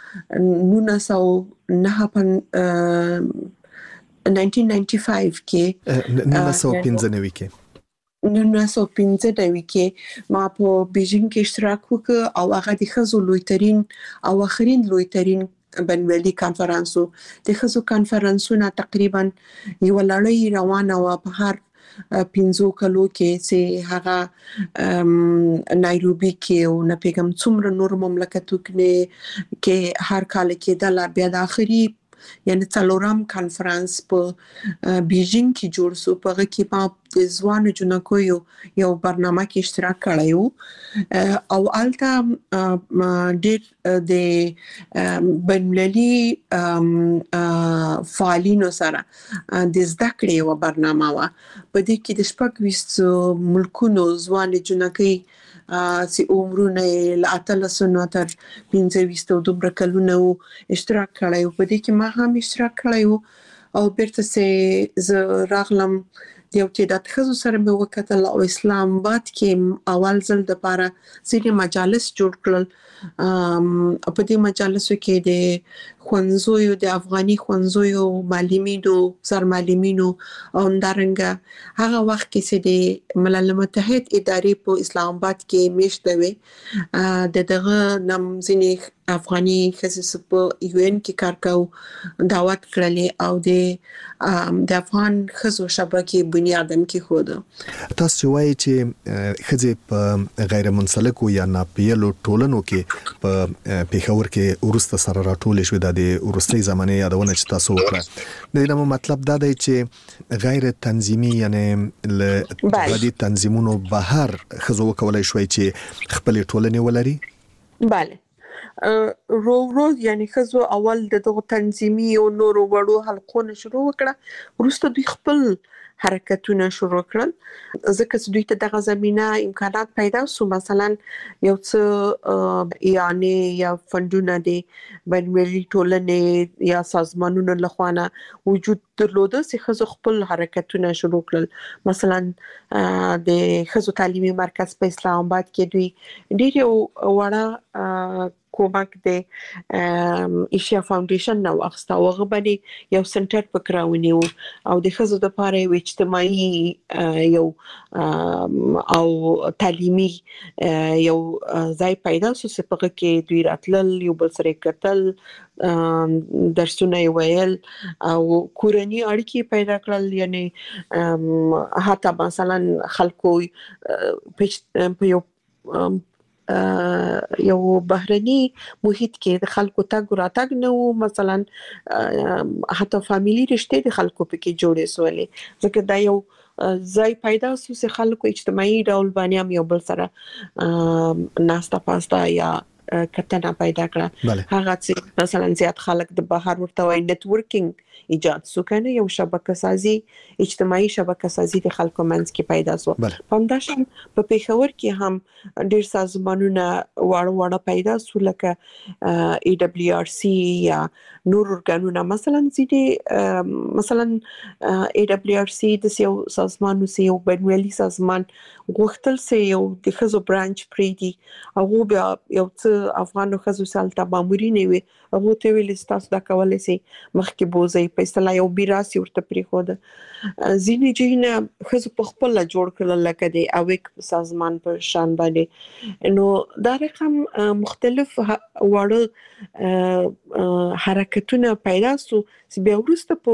1995 کې 1995 کې 1995 کې ما په بیجینګ کې اشتراک وکړ او هغه د خزو لویترین او اخرین لویترین بنوالي کانفرنسو د خزو کانفرنسونه تقریبا یو لړۍ روانه و په هر 15 کلو کې چې هغه نایروبي کې او نه پیغام څومره نور مملکتو کې هر کال کې د بیا د اخري یعنی څلورم کانفرنس په بیجینګ کې جوړ شو په هغه کې په ځوان جنکو یو برنامه کې اشتراک کړیو او الته ډېر د بنللي فعالینو سره د زده کړې و برنامه و په دې کې د شپږ ملکونو ځوان جنکې سي عمرونه لاتلسنو تر 25 او دومره کلونه اشتراک کړیو په دې کې ما هم اشتراک کړیو او بیرته سه ز راغلم یو چې د خزو سره مې وکړل او اسلام آباد کې اول ځل د لپاره ځینې مجالس جوړ کړل په دې مجالسو کې د خوانزویو د افغاني خوانزویو معلمینو سرمعلمینو او اندرنګ هغه وخت کې چې د ملل متحد ادارې په اسلام آباد کې میشته وي دغه نمځنی افغاني خصوص په یو ان کې کار کاو دعوت کړلې او د افغان خزو شبکې بنیادم کې خود تاسو وایي چې خزه په غیر منسلکو یا ناپیلو ټولنو کې په پیښور کې ورسته سره راټول شو د ورستۍ زمانه یادونه چې تاسو وکړه د دې مطلب دا دی چې غیر تنظیمي یعنی ل تنظیمونو بهر خزو کولای شوي چې خپل ټولنه ولري bale رو یعنی خزو اول دغه تنظیمي او نورو وړو حلقونه شروع وکړه ورسته دوی خپل حرکتونه شروع کړل ځکه چې دوی ته دغه زمينه امکانات پیدا شو مثلا یو څه یعنی یا فندونه دي بنوالي ټولنې یا سازمانونو لخوانه وجود درلوده چې خزو خپل حرکتونه شروع کړل مثلا د خزو تعلیمي مرکز په اسلام آباد کې دوی ډېر وړه کومک د ایشیا فاونډیشن نو اخستا وغه باندې یو سنټر پکراونیو او د خزو د پاره یو اجتماعي یو او تعلیمي یو ځای پیدا شو چې په کې دوی راتلل یو بل سره کتل درسونه ویل او کورنۍ اړیکې پیدا کړل یعنی حتی مثلا خلکو په یو بهرني محیط کې د خلکو تګ راتګ نه وو مثلا حتی فاميلي رشتې د خلکو په کې جوړې سولې ځکه دا یو ځای پیدا شو چې خلکو اجتماعي ډول باندې هم یو بل سره ناستا پاستا یا کتنه پیدا کړه هغه چې مثلا زیات خلک د بهر ورته وای نت ورکینګ ایجاد سو کنه یو شبکه سازي اجتماعي شبکه سازي د خلکو منځ کې پیدا شو پمداشم په پیښور کې هم ډیر سازمانونه وړ پیدا شو لکه ای دبليو ار سي یا نور ورګانونه مثلا ای دبليو ار سي د یو سازمان سي یو بنوالي سازمان غوښتل سي یو د خزو برانچ پریدي او بیا یو څه افغانو خزو سالته مامورین وي هغه ته ویل تاسو دا کولای شي مخکې بوزي په اصطلاح یو بیراسي ورته پریخود ځینې جهنه خزو په خپل جوړ کړل لکه د اویک سازمان په شان باندې نو دا رقم مختلف وړ حرکتونه پیدا سو چې بیا ورسته په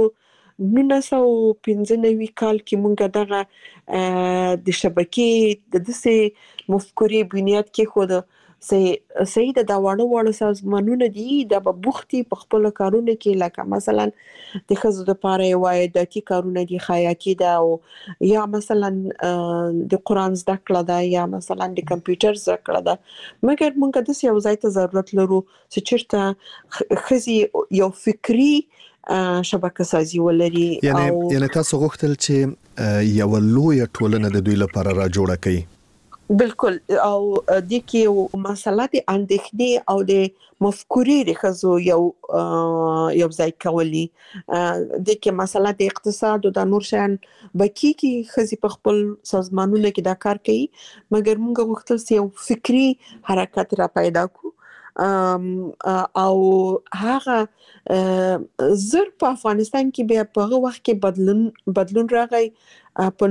1995 کال کې مونږ دغه د شبکې د دسه مفکورې بنیاد کې خود صحیح د واړو سازمانونو دي د بوختي په خپل کارونه کې لکه مثلا د خزو د پاره وای د تی کارونه دي خیاطي ده او یا مثلا د قران زده کړه ده یا مثلا د کمپیوټر زده کړه ده مګر موږ د یو ځای ته ضرورت لرو چې چیرته خزي یو فکری شبکه سازي ولري یعنی تاسو غوښتل چې یو لوی ټولنه د دوی لپاره را جوړه کړي بالکل او د کې مسله د اندېښنې او د مفکورې د خزو یو ځای کولی د کې مسله د اقتصاد او د نور شان بکی کې خزي په خپل سازمانونو کې دا کار کوي مګر موږ غوښتل چې یو فکری حرکت را پیدا کو او هغه زر په افغانستان کې بیا په هغه وخت کې بدلون راغی په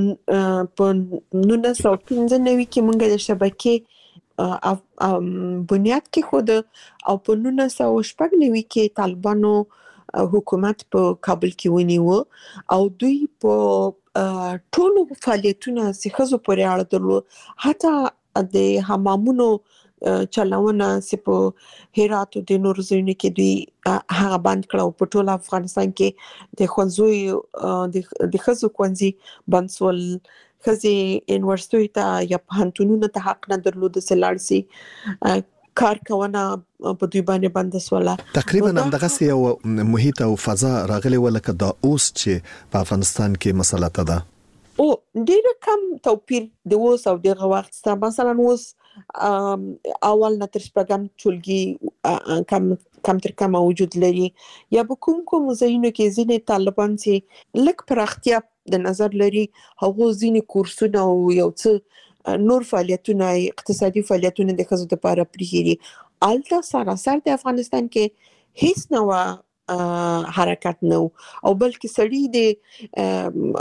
1995 کې موږ د شبکې بنیاد کې خود او په 1990 کې طالبانو حکومت په کابل کې ونیو او دوی په ټولو فعالیتونو څخه پورې اړه درلود حتی د حمامونو چلاونه سپو هرات او د نور ځایونو کې دوی هغه بند کړو په ټول افغانستان کې د خوځوي د خزو کونزي بنسول خزي یونیورسيټي ته یا پهنټونونو ته حق نه درلود سلارسي کار کوونه په دوی باندې بند سواله تقریبا همدغه یو محیط او فضا راغلی ولکه دا اوس چې په افغانستان کې مسله ده او ډیر کم توپیر د اوس او دغه وخت مثلا اوس اول نه تر شپږم ټولګي کم تر کم موجود لري یا به کوم ځایونو کې ځینې طالبان چې لک پراختیا د نظر لري هغه ځینې کورسونه او یو څه نور فعالیتونه اقتصادي فعالیتونه د خزو لپاره پریږي الته سراسر د افغانستان کې هیڅ نو حرکت نو او بلکې سړی د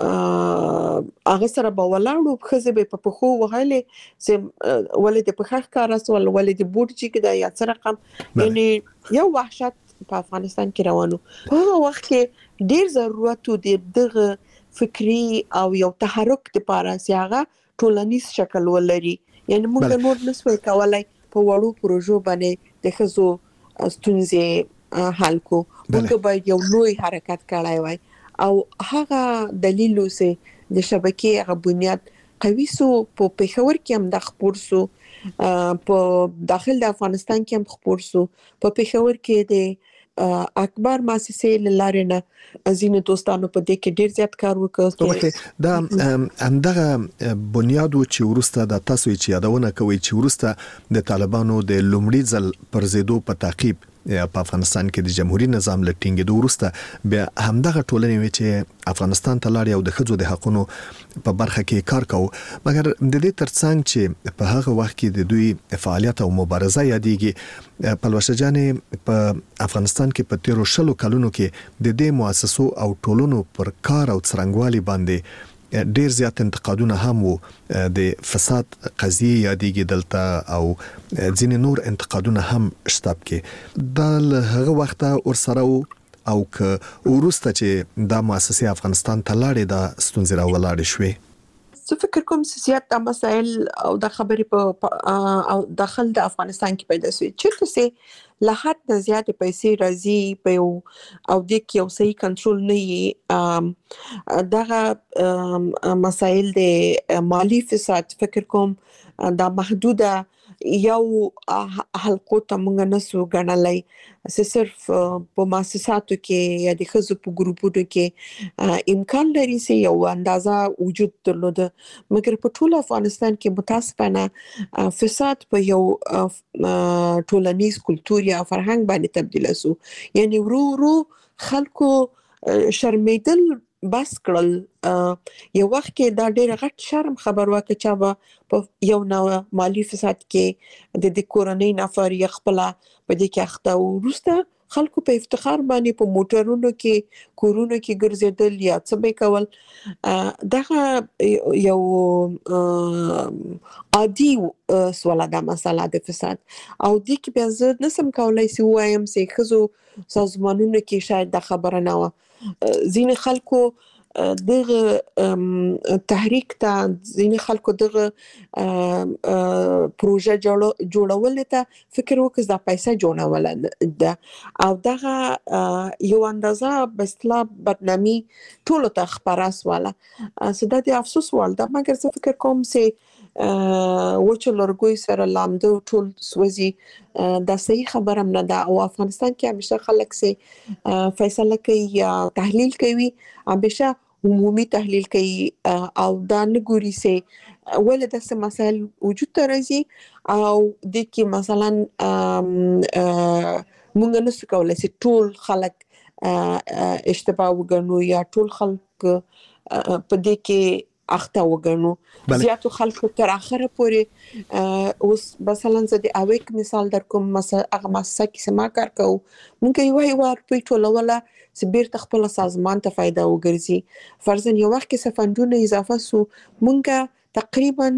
هغه سره په ولاړو خزه به په خو وهاله چې ولې د پخخ کار اسول ولې د بوت چې دا یا څه رقم یعنی یو وحشت په افغانستان کې روانو په هغه وخت کې ډیر ضرورت د دغه فکری او یو تحرک لپاره سیاغه ټولنیز شکل ولري یعنی موږ نور نسوي کولای په وړو پروژو باندې د خزو ستونزې حل کو موږ باید یو لوی حرکت کړای وای او هغه دلیل اوسه د شبکې هغه بنیاد قوي سو په پېښور کې هم د خبر سو په داخل د افغانستان کې هم خبر سو په پېښور کې د اکبر مؤسسې لارنه ازینه دوستانو په دې کې ډیر زیات کار وکړ دا همدغه بنیادو چې ورسته د تاسو چې یادونه کوي چې ورسته د طالبانو د لومړي ځل پر زیدو په تعقیب په افغانستان کې د جمهوریت نظام لټینګ د ورسته بیا همدغه ټولنې وی چې افغانستان ته لاړ او د خځو د حقوقو په برخه کې کار کوي مګر د دې ترڅنګ چې په هغه وخت کې د دوی فعالیت او مبارزه یادېږي پلوشه جانې په افغانستان کې په 13 کلونو کې د دې مؤسسو او ټولونو پر کار او څرنګوالي باندې ډیر زیات انتقادونه هم وو د فساد قضیه یادېږي دلته او ځینې نور انتقادونه هم شتاب کې د هغه وخت ورسره او که ورسته چې دا مؤسسه افغانستان ته لاړې د ستونزې راولاړې شوې زه فکر کوم چې د مسائل او د خبرې په او داخل د افغانستان کې پیدا شوی چې څه له حد نه زیات پیسې راځي په او د یو صحیح کنټرول نه دغه مسائل د مالی فساد فکر کوم دا محدوده یو حلقو ته مونږ نسو غنلای چې صرف په مؤسساتو کې یا د خزو په ګروپونو کې امکان لري چې یو اندازه وجود درلود مګر په ټول افغانستان کې متاسفانه فساد په یو ټولنیز کلتور یا فرهنګ باندې تبدیل شو یعنی ورو خلکو شرمیدل بس کړل یو وخت کې دا ډېر غټ شرم خبر واکه چې په یو نو مالی فساد کې د کورنۍ نفر یې خپل په دې کې اخته ورسته خلکو په افتخار باندې په موټرونو کې کورونو کې ګرځیدل یا څه به کول دغه یو عادي سواله د مسله د فساد او د کې بیا زه نسم کولای سی وایم چې خزو سازمانونو کې شاید د خبره نه و ځینې خلکو دغه تحریک ته ځینې خلکو دغه پروژه جوړول ته فکر وکړ دا پیسې جوړول ده او دغه یو اندازه بسلا بدنامي ټول ته خبره سواله سده دي افسوس والده مګر زه فکر کوم چې وچ لرګوي سره لامده ټول سوځي دا صحیح خبره نه ده او افغانستان کې همیشه خلک سي فیصله کوي یا تحلیل کوي همیشه عمومي تحلیل کوي او دا نه ګوري سي ولې داسې مسایل وجود ته راځي او د کې مثلا مونږ نشو کولای سي ټول خلک اشتباه وګڼو یا ټول خلک په دې کې اخته وګڼو زیاتو خلکو تر اخره پورې اوس مثلا زه د اویک مثال در کوم مثلا هغه مسه کې سما کار کوو مونږ یو په ټولوله چې بیرته خپل سازمان ته فائدہ وګرځي فرضاً یو وخت کې سفندونه اضافه سو مونږ تقریبا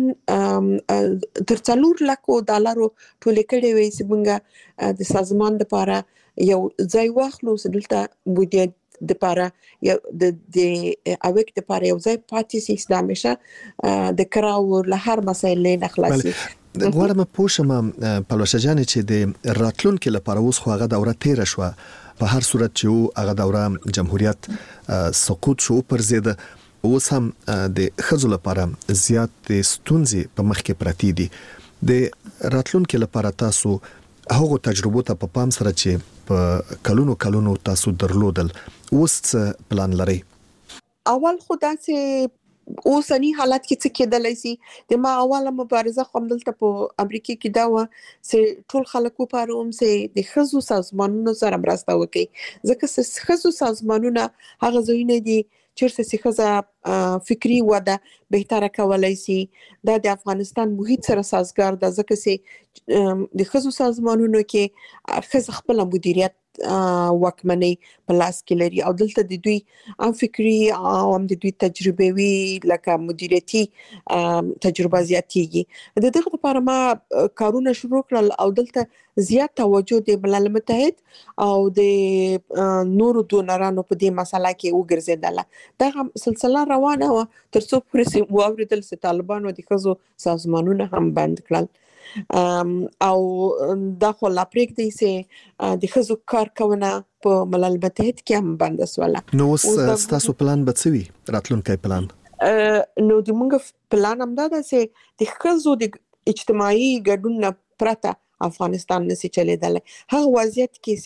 تر 4 لک ډالر ټول کړي وي چې مونږ د سازمان لپاره یو ځای واخلو چې دلته بودیجه د پاره یو د اویک د پاره یو ځای پاتې سي اسلامشه د کراو له هر مسایل نه خلاصي غواړم پوښم پلوشه جان چې د راتلونکو لپاره اوس خو هغه دوره تیر شو په هر صورت چې هغه دوره جمهوریت سقوط شو پر زیاده اوس هم د خزو لپاره زیات ستونزې په مخ کې پراتی دي د راتلونکو لپاره تاسو هغه تجربه ته په پام سره چې په کلونو تاسو درلودل اوس پلان لري اول خدا چې اوسنی حالت کې څه کېدلای شي د ما اوله مبارزه کوم دلته په امریکا کې دا و چې ټول خلکو پاره چې د خزو سازمانونو سره مرسته وکړي ځکه چې خزو سازمانونه هغه ځایونه دي چیرته چې خزه فکری وده بهتره کولای شي د افغانستان محیط سره سازگار ده ځکه چې د خزو سازمانونو کې خزه خپل مدیریت وکمنۍ په لاس کې لري او دلته د دوی ام فکری او هم د دوی تجربه وی لکه مدیریتي تجربه زیاتېږي د دغه لپاره ما کارونه شروع کړل او دلته زیات توجه د ملل متحد او د نورو دونرانو په دې مسله کې وګرځیدله دا سلسله روانه و تر څو پرې واوریدل چې طالبانو د خزو سازمانونه هم بند کړل او دا خو لا پریږدي چې د خزو کارکونه په ملل متحد کې هم بند سواله نو تاسو پلان بڅوي راتلونکي پلان نو د موږ پلان هم دا ده چې د خزو د اجتماعي ګډون پرته افغانستان نشي چلیدل هغه وضعیت کې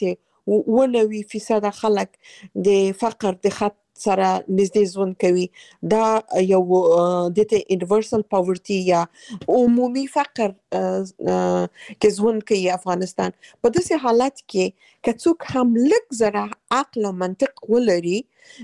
چې 90% خلک د فقر د خط سره نږدې ژوند کوي دا یو د یونیورسل پاورټي یا عمومي فقر کې ژوند کوي افغانستان په داسې حالت کې کڅوک هم لږ زره عقل او منطق ولري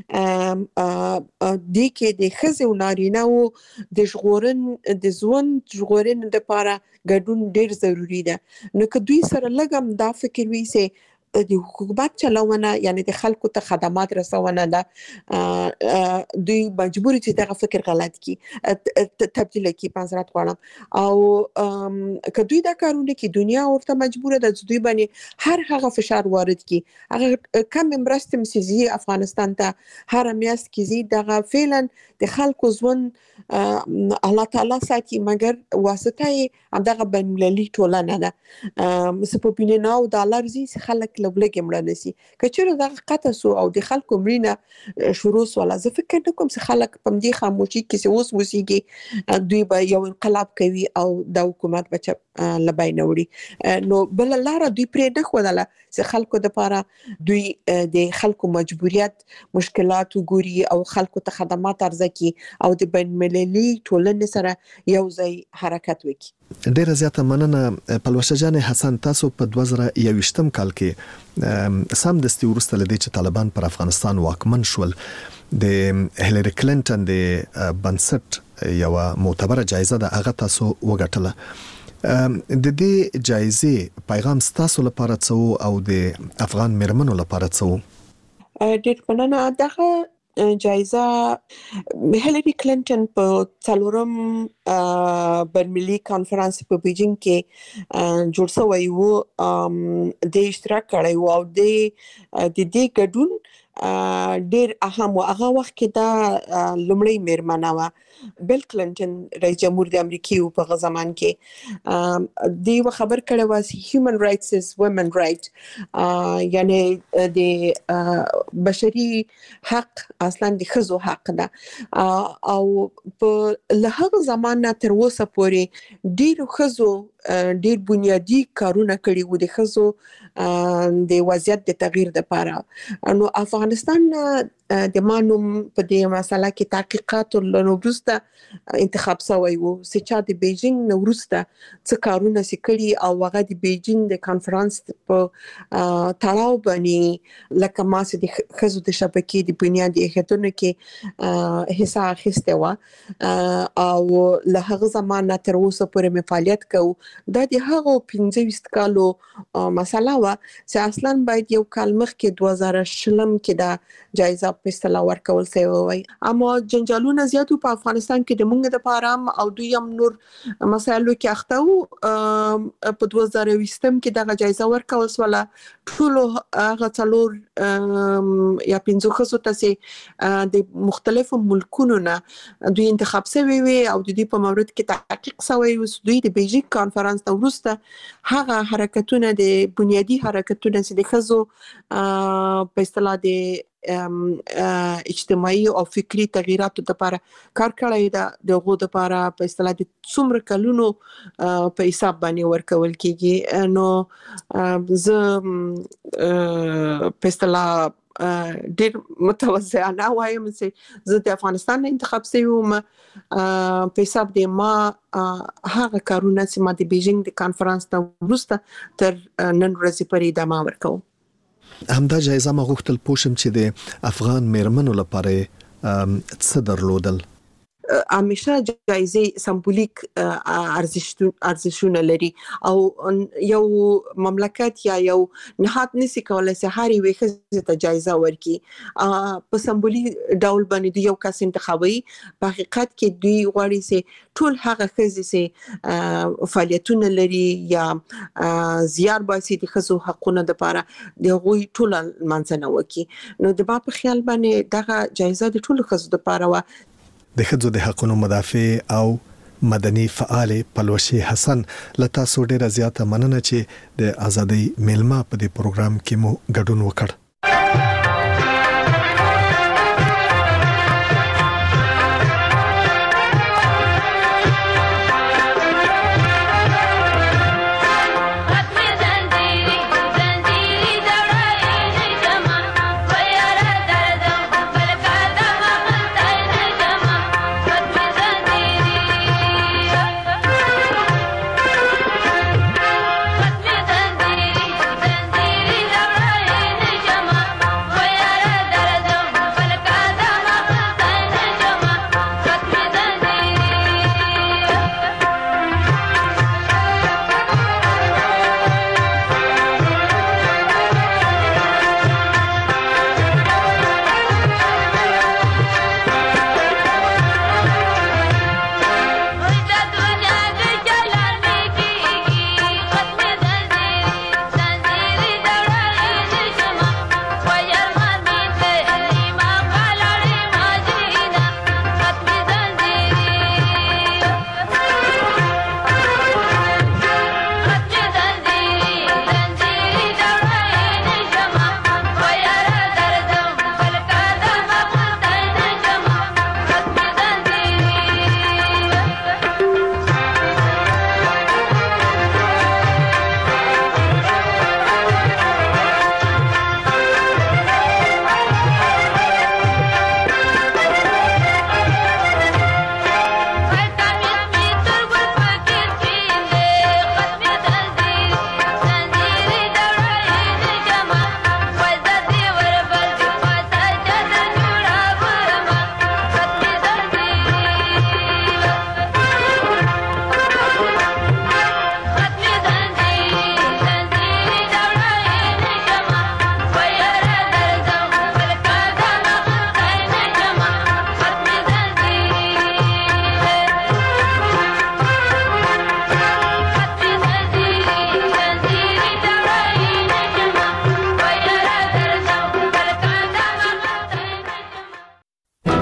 د کې د خزو نارینه او د ژوند ژغورن د لپاره ګډون ډیر ضروری ده نو که دوی سره لګم دا فکر وي چې د حکومت چلونه یعنی د خلکو ته خدمات رسونه ده دوی مجبور دي دغه فکر غلط کی تبدیل کی پنځرات غواړم او که دوی دا کارونه کی دنیا ورته مجبور ده چې دوی باندې هر هغه فشار وارد کی هغه کم مرستم سيزي افغانستان ته هر میاس کی زی دغه فعلا د خلکو ژوند الله تعالی ساتي مګر واسطه دغه بنمللي ټولنه ده مسپوبینه او ډالر زی خلک لګم رانسي کچره دغه قطه سو او د خلکو مړینه شروع ولا زه فکر نکوم چې خلک په دې خاموشي کې اوس وسیږي دوی به یو انقلاب کوي او د حکومت بچ لبای نوړي نو بل لار دوی پرې نه خودله چې خلکو د لپاره دوی د خلکو مجبوریت مشکلات وګوري او خلکو ته خدمات ارزکي او د بین مللي ټولنې سره یو ځای حرکت وکړي ډیره زیاته مننه پلوشه جان حسن تاسو په 2021 کال کې سم د ستورسته لدی چې طالبان پر افغانستان واکمن شول د هیلری کلینټن د بنسټ یو معتبره جایزه ده هغه تاسو وګټله د دې جایزې پیغام تاسو لپاره څه او د افغان مرمنو لپاره څه ډیر مننه دغه جایزه هیلری کلینټن په څلورم بین‌المللي کانفرنس په بیجینګ کې جوړ شوی و د اشتراک کړی و او د دې ګډون ډیر اهم او هغه وخت کې دا لومړی میرمنه و بل کلینټن رئیس جمهور د امریکای په غزمان کې دی خبر کړه واس هیومن رائټس از وومن رائټ یعنی د بشري حق اصلا د ښځو حق ده او په لهغه زمانه تر اوسه پورې ډیر ښځو ډیر بنیادی کارونه کړي وو د ښځو د وضعیت د تغییر لپاره نو افغانستان د مانوم په دې مسله کې تحقیقات لنوبرسته انتخاب شوی وو چې د بیجینګ نوروسته څه کارونه سکړي او هغه د بیجینګ د کانفرنس په تړاو باندې لکه ماسه د ښځو د شبکې د بنیادي خدماتو کې حصہ اخیسته و او له هغه زمانه تر اوسه پورې فعالیت کوي دا د هغه 15 کالو مسله و چې اصلا باید یو کال مخکې 2000 کې دا جایزه په اصطلاح ورکول شوی وي اما جنجالونه زیاتو په افغانستان کې د مونږ د پارام او دویم نور مسایلو کې اخته په 2020 کې دا جایزه ورکول شوله ټول هغه څلور یا 15 خصو ته د مختلفو ملکونو نه دوی انتخاب شوی وي او د دې په مورد کې تحقیق شوی و دوی د بیجینګ کانفرنس وروسته هغه حرکتونه د بنیادی حرکتونه چې د خزو په اصطلاح د اجتماعي او فکری تغیراتو لپاره کار کړی دا دغه لپاره په اصطلاح د څومره کلونو په حساب باندې ورکول کیږي نو زه په اصطلاح ډیر متوازنه وایم چې زه د افغانستان انتخاب شوم په حساب د ما هغه کارونه چې ما د بیجینګ د کانفرنس ته وروسته تر نن ورځې پورې ادامه ورکوم همدا جایزه ما غوښتل پوښم چې د افغان میرمنو لپاره څه درلودل همیشه جایزه سمبولیک ارزښتونه لري او یو مملکت یا یو نهاد نسی کولای چې هر یو ښځه ته جایزه ورکړي په سمبولیک ډول باندې یو کس انتخابي په حقیقت کې دوی غواړي چې ټول هغه ښځې چې فعالیتونه لري یا زیار باسي د ښځو حقوقو لپاره د غوي ټول منځنه وکي نو د با په خیال باندې دغه جایزه د ټول ښځو لپاره و د ښځو د حقوقو مدافع او مدني فعال پلوشي حسن لتا سو ډیره زیاته مننه چې د ازادي میلمه په دې پروګرام کې مو ګډون وکړ